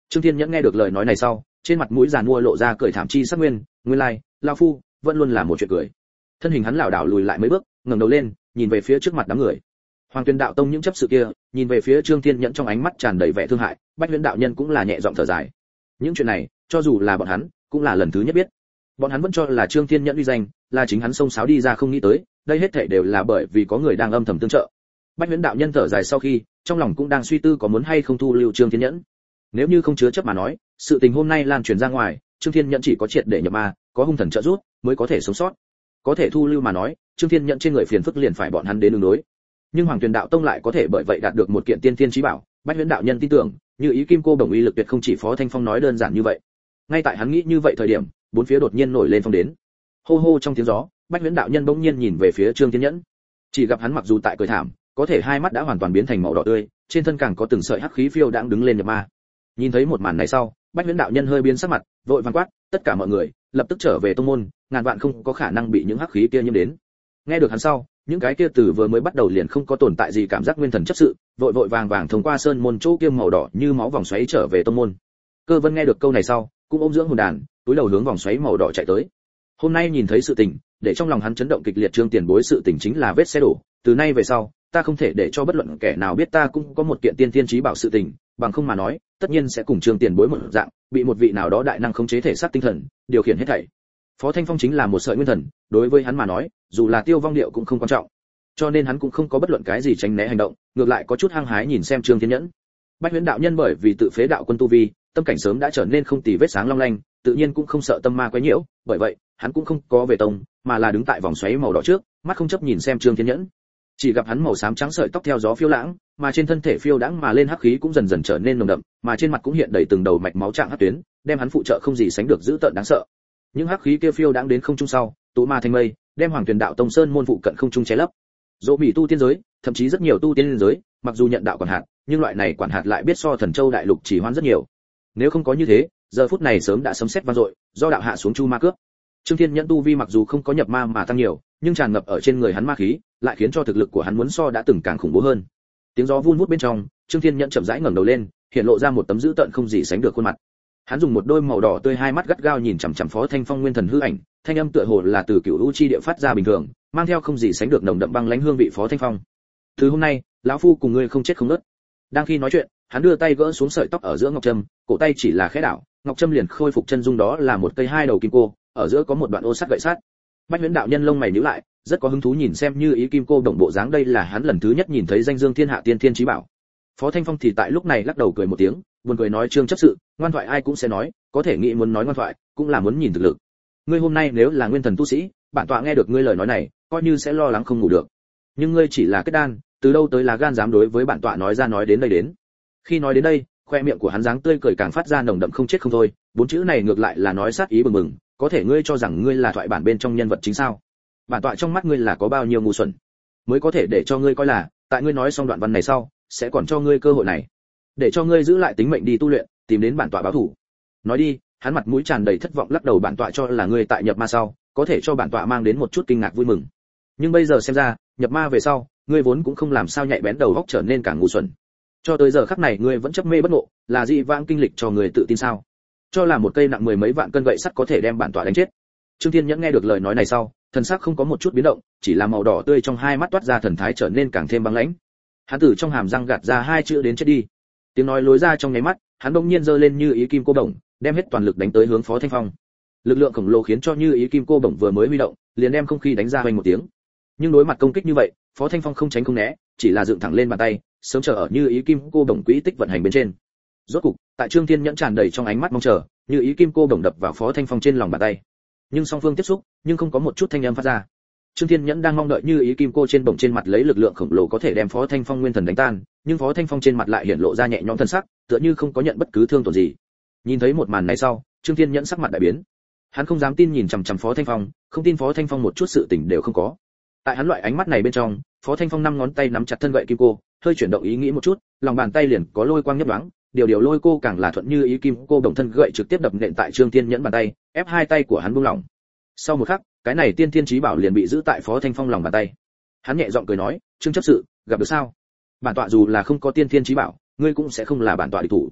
Trương Thiên Nhẫn nghe được lời nói này sau, trên mặt mũi giàn mua lộ ra cười thảm chi sắc, nguyên lai, lão phu vẫn luôn là một chuyện cười. Thân hình hắn lảo đảo lùi lại mấy bước, ngẩng đầu lên, nhìn về phía trước mặt đám người. Hoàng Tuyền đạo tông những chấp sự kia, nhìn về phía Trương Thiên Nhẫn trong ánh mắt tràn đầy vẻ thương hại, Bách Huyễn đạo nhân cũng là nhẹ giọng thở dài. Những chuyện này, cho dù là bọn hắn, cũng là lần thứ nhất biết. Bọn hắn vẫn cho là Trương Thiên Nhẫn uy danh, là chính hắn xông xáo đi ra, không nghĩ tới, đây hết thảy đều là bởi vì có người đang âm thầm tương trợ. Bách Huyễn đạo nhân thở dài sau khi, trong lòng cũng đang suy tư có muốn hay không thu lưu Trương Thiên Nhẫn. Nếu như không chứa chấp mà nói, sự tình hôm nay lan truyền ra ngoài, Trương Thiên Nhẫn chỉ có triệt để nhập ma, có hung thần trợ giúp, mới có thể sống sót. Có thể thu lưu mà nói, Trương Thiên Nhẫn trên người phiền phức liền phải bọn hắn đến ứng đối. Nhưng Hoàng Tuyền đạo tông lại có thể bởi vậy đạt được một kiện tiên thiên chí bảo, Bách Huyễn đạo nhân tin tưởng, như ý kim cô đồng uy lực tuyệt không chỉ Phó Thanh Phong nói đơn giản như vậy. Ngay tại hắn nghĩ như vậy thời điểm, bốn phía đột nhiên nổi lên phong đến. Hô hô trong tiếng gió, Bách Huyễn đạo nhân bỗng nhiên nhìn về phía Trương Thiên Nhẫn. Chỉ gặp hắn mặc dù tại cười thảm, có thể hai mắt đã hoàn toàn biến thành màu đỏ tươi, trên thân càng có từng sợi hắc khí phiêu đãng đứng lên nhập ma. Nhìn thấy một màn này sau, Bách Huyễn đạo nhân hơi biến sắc mặt, vội vàng quát, tất cả mọi người, lập tức trở về tông môn, ngàn vạn không có khả năng bị những hắc khí kia nhiễm đến. Nghe được hắn sau, những cái kia từ vừa mới bắt đầu liền không có tồn tại gì cảm giác nguyên thần chấp sự, vội vội vàng vàng thông qua sơn môn chỗ kia màu đỏ như máu vòng xoáy trở về tông môn. Cơ Vân nghe được câu này sau, cũng ôm dưỡng hồn đàn, túi đầu hướng vòng xoáy màu đỏ chạy tới. Hôm nay nhìn thấy sự tình, để trong lòng hắn chấn động kịch liệt. Trương tiền bối sự tình chính là vết xe đổ, từ nay về sau, ta không thể để cho bất luận kẻ nào biết ta cũng có một kiện tiên thiên chí bảo sự tình, bằng không mà nói, tất nhiên sẽ cùng Trương tiền bối một dạng, bị một vị nào đó đại năng khống chế thể xác tinh thần, điều khiển hết thảy. Phó Thanh Phong chính là một sợi nguyên thần, đối với hắn mà nói, dù là tiêu vong điệu cũng không quan trọng. Cho nên hắn cũng không có bất luận cái gì tránh né hành động, ngược lại có chút hăng hái nhìn xem Trương Thiên Nhẫn. Bách Huyễn đạo nhân bởi vì tự phế đạo quân tu vi, tâm cảnh sớm đã trở nên không tì vết sáng long lanh, tự nhiên cũng không sợ tâm ma quấy nhiễu, bởi vậy, hắn cũng không có về tông, mà là đứng tại vòng xoáy màu đỏ trước, mắt không chấp nhìn xem Trương Thiên Nhẫn. Chỉ gặp hắn màu xám trắng sợi tóc theo gió phiêu lãng, mà trên thân thể phiêu đãng mà lên hắc khí cũng dần dần trở nên nồng đậm, mà trên mặt cũng hiện đầy từng đầu mạch máu trạng hắc tuyến, đem hắn phụ trợ không gì sánh được dữ tợn đáng sợ. Những hắc khí kia phiêu đãng đến không trung sau, tụ ma thành mây, đem Hoàng Tuyền đạo tông sơn môn phụ cận không trung che lấp. Dỗ bị tu tiên giới, thậm chí rất nhiều tu tiên giới, mặc dù nhận đạo quản hạt, nhưng loại này quản hạt lại biết so Thần Châu đại lục chỉ hoan rất nhiều. Nếu không có như thế, giờ phút này sớm đã sấm sét vang dội, do đạo hạ xuống chu ma cướp. Trương Thiên Nhẫn tu vi mặc dù không có nhập ma mà tăng nhiều, nhưng tràn ngập ở trên người hắn ma khí, lại khiến cho thực lực của hắn muốn so đã từng càng khủng bố hơn. Tiếng gió vun vút bên trong, Trương Thiên Nhẫn chậm rãi ngẩng đầu lên, hiện lộ ra một tấm dữ tợn không gì sánh được khuôn mặt. Hắn dùng một đôi màu đỏ tươi hai mắt gắt gao nhìn chằm chằm Phó Thanh Phong nguyên thần hư ảnh, thanh âm tựa hồ là từ cửu u chi địa phát ra bình thường, mang theo không gì sánh được nồng đậm băng lãnh hương vị. Phó Thanh Phong, từ hôm nay, lão phu cùng ngươi không chết không nứt. Đang khi nói chuyện, hắn đưa tay gỡ xuống sợi tóc ở giữa ngọc trâm, cổ tay chỉ là khẽ đảo, ngọc trâm liền khôi phục chân dung, đó là một cây hai đầu kim cô, ở giữa có một đoạn ô sắt gậy sắt. Bách Huyễn đạo nhân lông mày nhíu lại, rất có hứng thú nhìn xem như ý kim cô đồng bộ dáng, đây là hắn lần thứ nhất nhìn thấy danh dương thiên hạ tiên thiên chí bảo. Phó Thanh Phong thì tại lúc này lắc đầu cười một tiếng, buồn cười nói, Trương chấp sự, ngoan thoại ai cũng sẽ nói, có thể nghĩ muốn nói ngoan thoại, cũng là muốn nhìn thực lực. Ngươi hôm nay nếu là nguyên thần tu sĩ, bản tọa nghe được ngươi lời nói này, coi như sẽ lo lắng không ngủ được. Nhưng ngươi chỉ là kết đan, từ đâu tới là gan dám đối với bản tọa nói ra nói đến đây đến. Khi nói đến đây, khoe miệng của hắn dáng tươi cười càng phát ra nồng đậm không chết không thôi, bốn chữ này ngược lại là nói sát ý bừng bừng, có thể ngươi cho rằng ngươi là thoại bản bên trong nhân vật chính sao? Bản tọa trong mắt ngươi là có bao nhiêu ngu xuẩn, mới có thể để cho ngươi coi là, tại ngươi nói xong đoạn văn này sau, sẽ còn cho ngươi cơ hội này, để cho ngươi giữ lại tính mệnh đi tu luyện, tìm đến bản tọa báo thù. Nói đi, hắn mặt mũi tràn đầy thất vọng lắc đầu, bản tọa cho là ngươi tại nhập ma sau, có thể cho bản tọa mang đến một chút kinh ngạc vui mừng. Nhưng bây giờ xem ra, nhập ma về sau, ngươi vốn cũng không làm sao nhạy bén, đầu óc trở nên càng ngu xuẩn. Cho tới giờ khắc này ngươi vẫn chấp mê bất ngộ, là dị vãng kinh lịch cho người tự tin sao? Cho là một cây nặng mười mấy vạn cân gậy sắt có thể đem bản tọa đánh chết. Trương Thiên Nhẫn nghe được lời nói này sau, thần sắc không có một chút biến động, chỉ là màu đỏ tươi trong hai mắt toát ra thần thái trở nên càng thêm băng lãnh. Hắn từ trong hàm răng gạt ra hai chữ đến chết đi. Tiếng nói lối ra trong nháy mắt, hắn bỗng nhiên giơ lên như ý kim cô đồng, đem hết toàn lực đánh tới hướng Phó Thanh Phong. Lực lượng khổng lồ khiến cho như ý kim cô đồng vừa mới huy động, liền đem không khí đánh ra hoành một tiếng. Nhưng đối mặt công kích như vậy, Phó Thanh Phong không tránh không né, chỉ là dựng thẳng lên bàn tay, sớm chờ ở như ý kim cô đồng quỹ tích vận hành bên trên. Rốt cục, tại Trương Thiên Nhẫn tràn đầy trong ánh mắt mong chờ, như ý kim cô đồng đập vào Phó Thanh Phong trên lòng bàn tay. Nhưng song phương tiếp xúc, nhưng không có một chút thanh âm phát ra. Trương Thiên Nhẫn đang mong đợi như ý kim cô trên bổng trên mặt lấy lực lượng khổng lồ có thể đem Phó Thanh Phong nguyên thần đánh tan, nhưng Phó Thanh Phong trên mặt lại hiện lộ ra nhẹ nhõm thân sắc, tựa như không có nhận bất cứ thương tổn gì. Nhìn thấy một màn này sau, Trương Thiên Nhẫn sắc mặt đại biến. Hắn không dám tin nhìn chằm chằm Phó Thanh Phong, không tin Phó Thanh Phong một chút sự tình đều không có. Tại hắn loại ánh mắt này bên trong, Phó Thanh Phong năm ngón tay nắm chặt thân gậy kim cô, hơi chuyển động ý nghĩ một chút, lòng bàn tay liền có lôi quang nhấp nhoáng, điều lôi cô càng là thuận như ý kim cô đồng thân gậy trực tiếp đập nện tại Trương Thiên Nhẫn bàn tay, ép hai tay của hắn buông lỏng. Sau một khắc, cái này tiên thiên chí bảo liền bị giữ tại Phó Thanh Phong lòng bàn tay. Hắn nhẹ giọng cười nói, Trương chấp sự, gặp được sao? Bản tọa dù là không có tiên thiên chí bảo, ngươi cũng sẽ không là bản tọa địch thủ.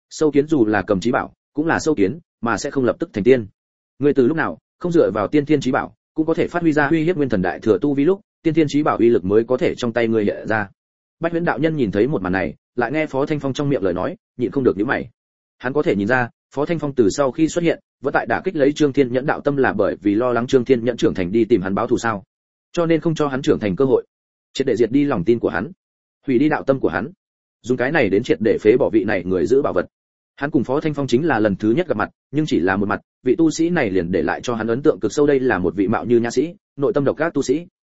Sâu kiến dù là cầm chí bảo, cũng là sâu kiến, mà sẽ không lập tức thành tiên. Ngươi từ lúc nào không dựa vào tiên thiên chí bảo, cũng có thể phát huy ra uy hiếp nguyên thần đại thừa tu vi lúc, tiên thiên chí bảo uy lực mới có thể trong tay ngươi hiện ra. Bách Huyễn đạo nhân nhìn thấy một màn này, lại nghe Phó Thanh Phong trong miệng lời nói, nhịn không được nhíu mày. Hắn có thể nhìn ra, Phó Thanh Phong từ sau khi xuất hiện, vẫn tại đả kích lấy Trương Thiên Nhẫn đạo tâm là bởi vì lo lắng Trương Thiên Nhẫn trưởng thành đi tìm hắn báo thù sao? Cho nên không cho hắn trưởng thành cơ hội, triệt để diệt đi lòng tin của hắn, hủy đi đạo tâm của hắn, dùng cái này đến triệt để phế bỏ vị này người giữ bảo vật. Hắn cùng Phó Thanh Phong chính là lần thứ nhất gặp mặt, nhưng chỉ là một mặt, vị tu sĩ này liền để lại cho hắn ấn tượng cực sâu, đây là một vị mạo như nhã sĩ, nội tâm độc ác tu sĩ,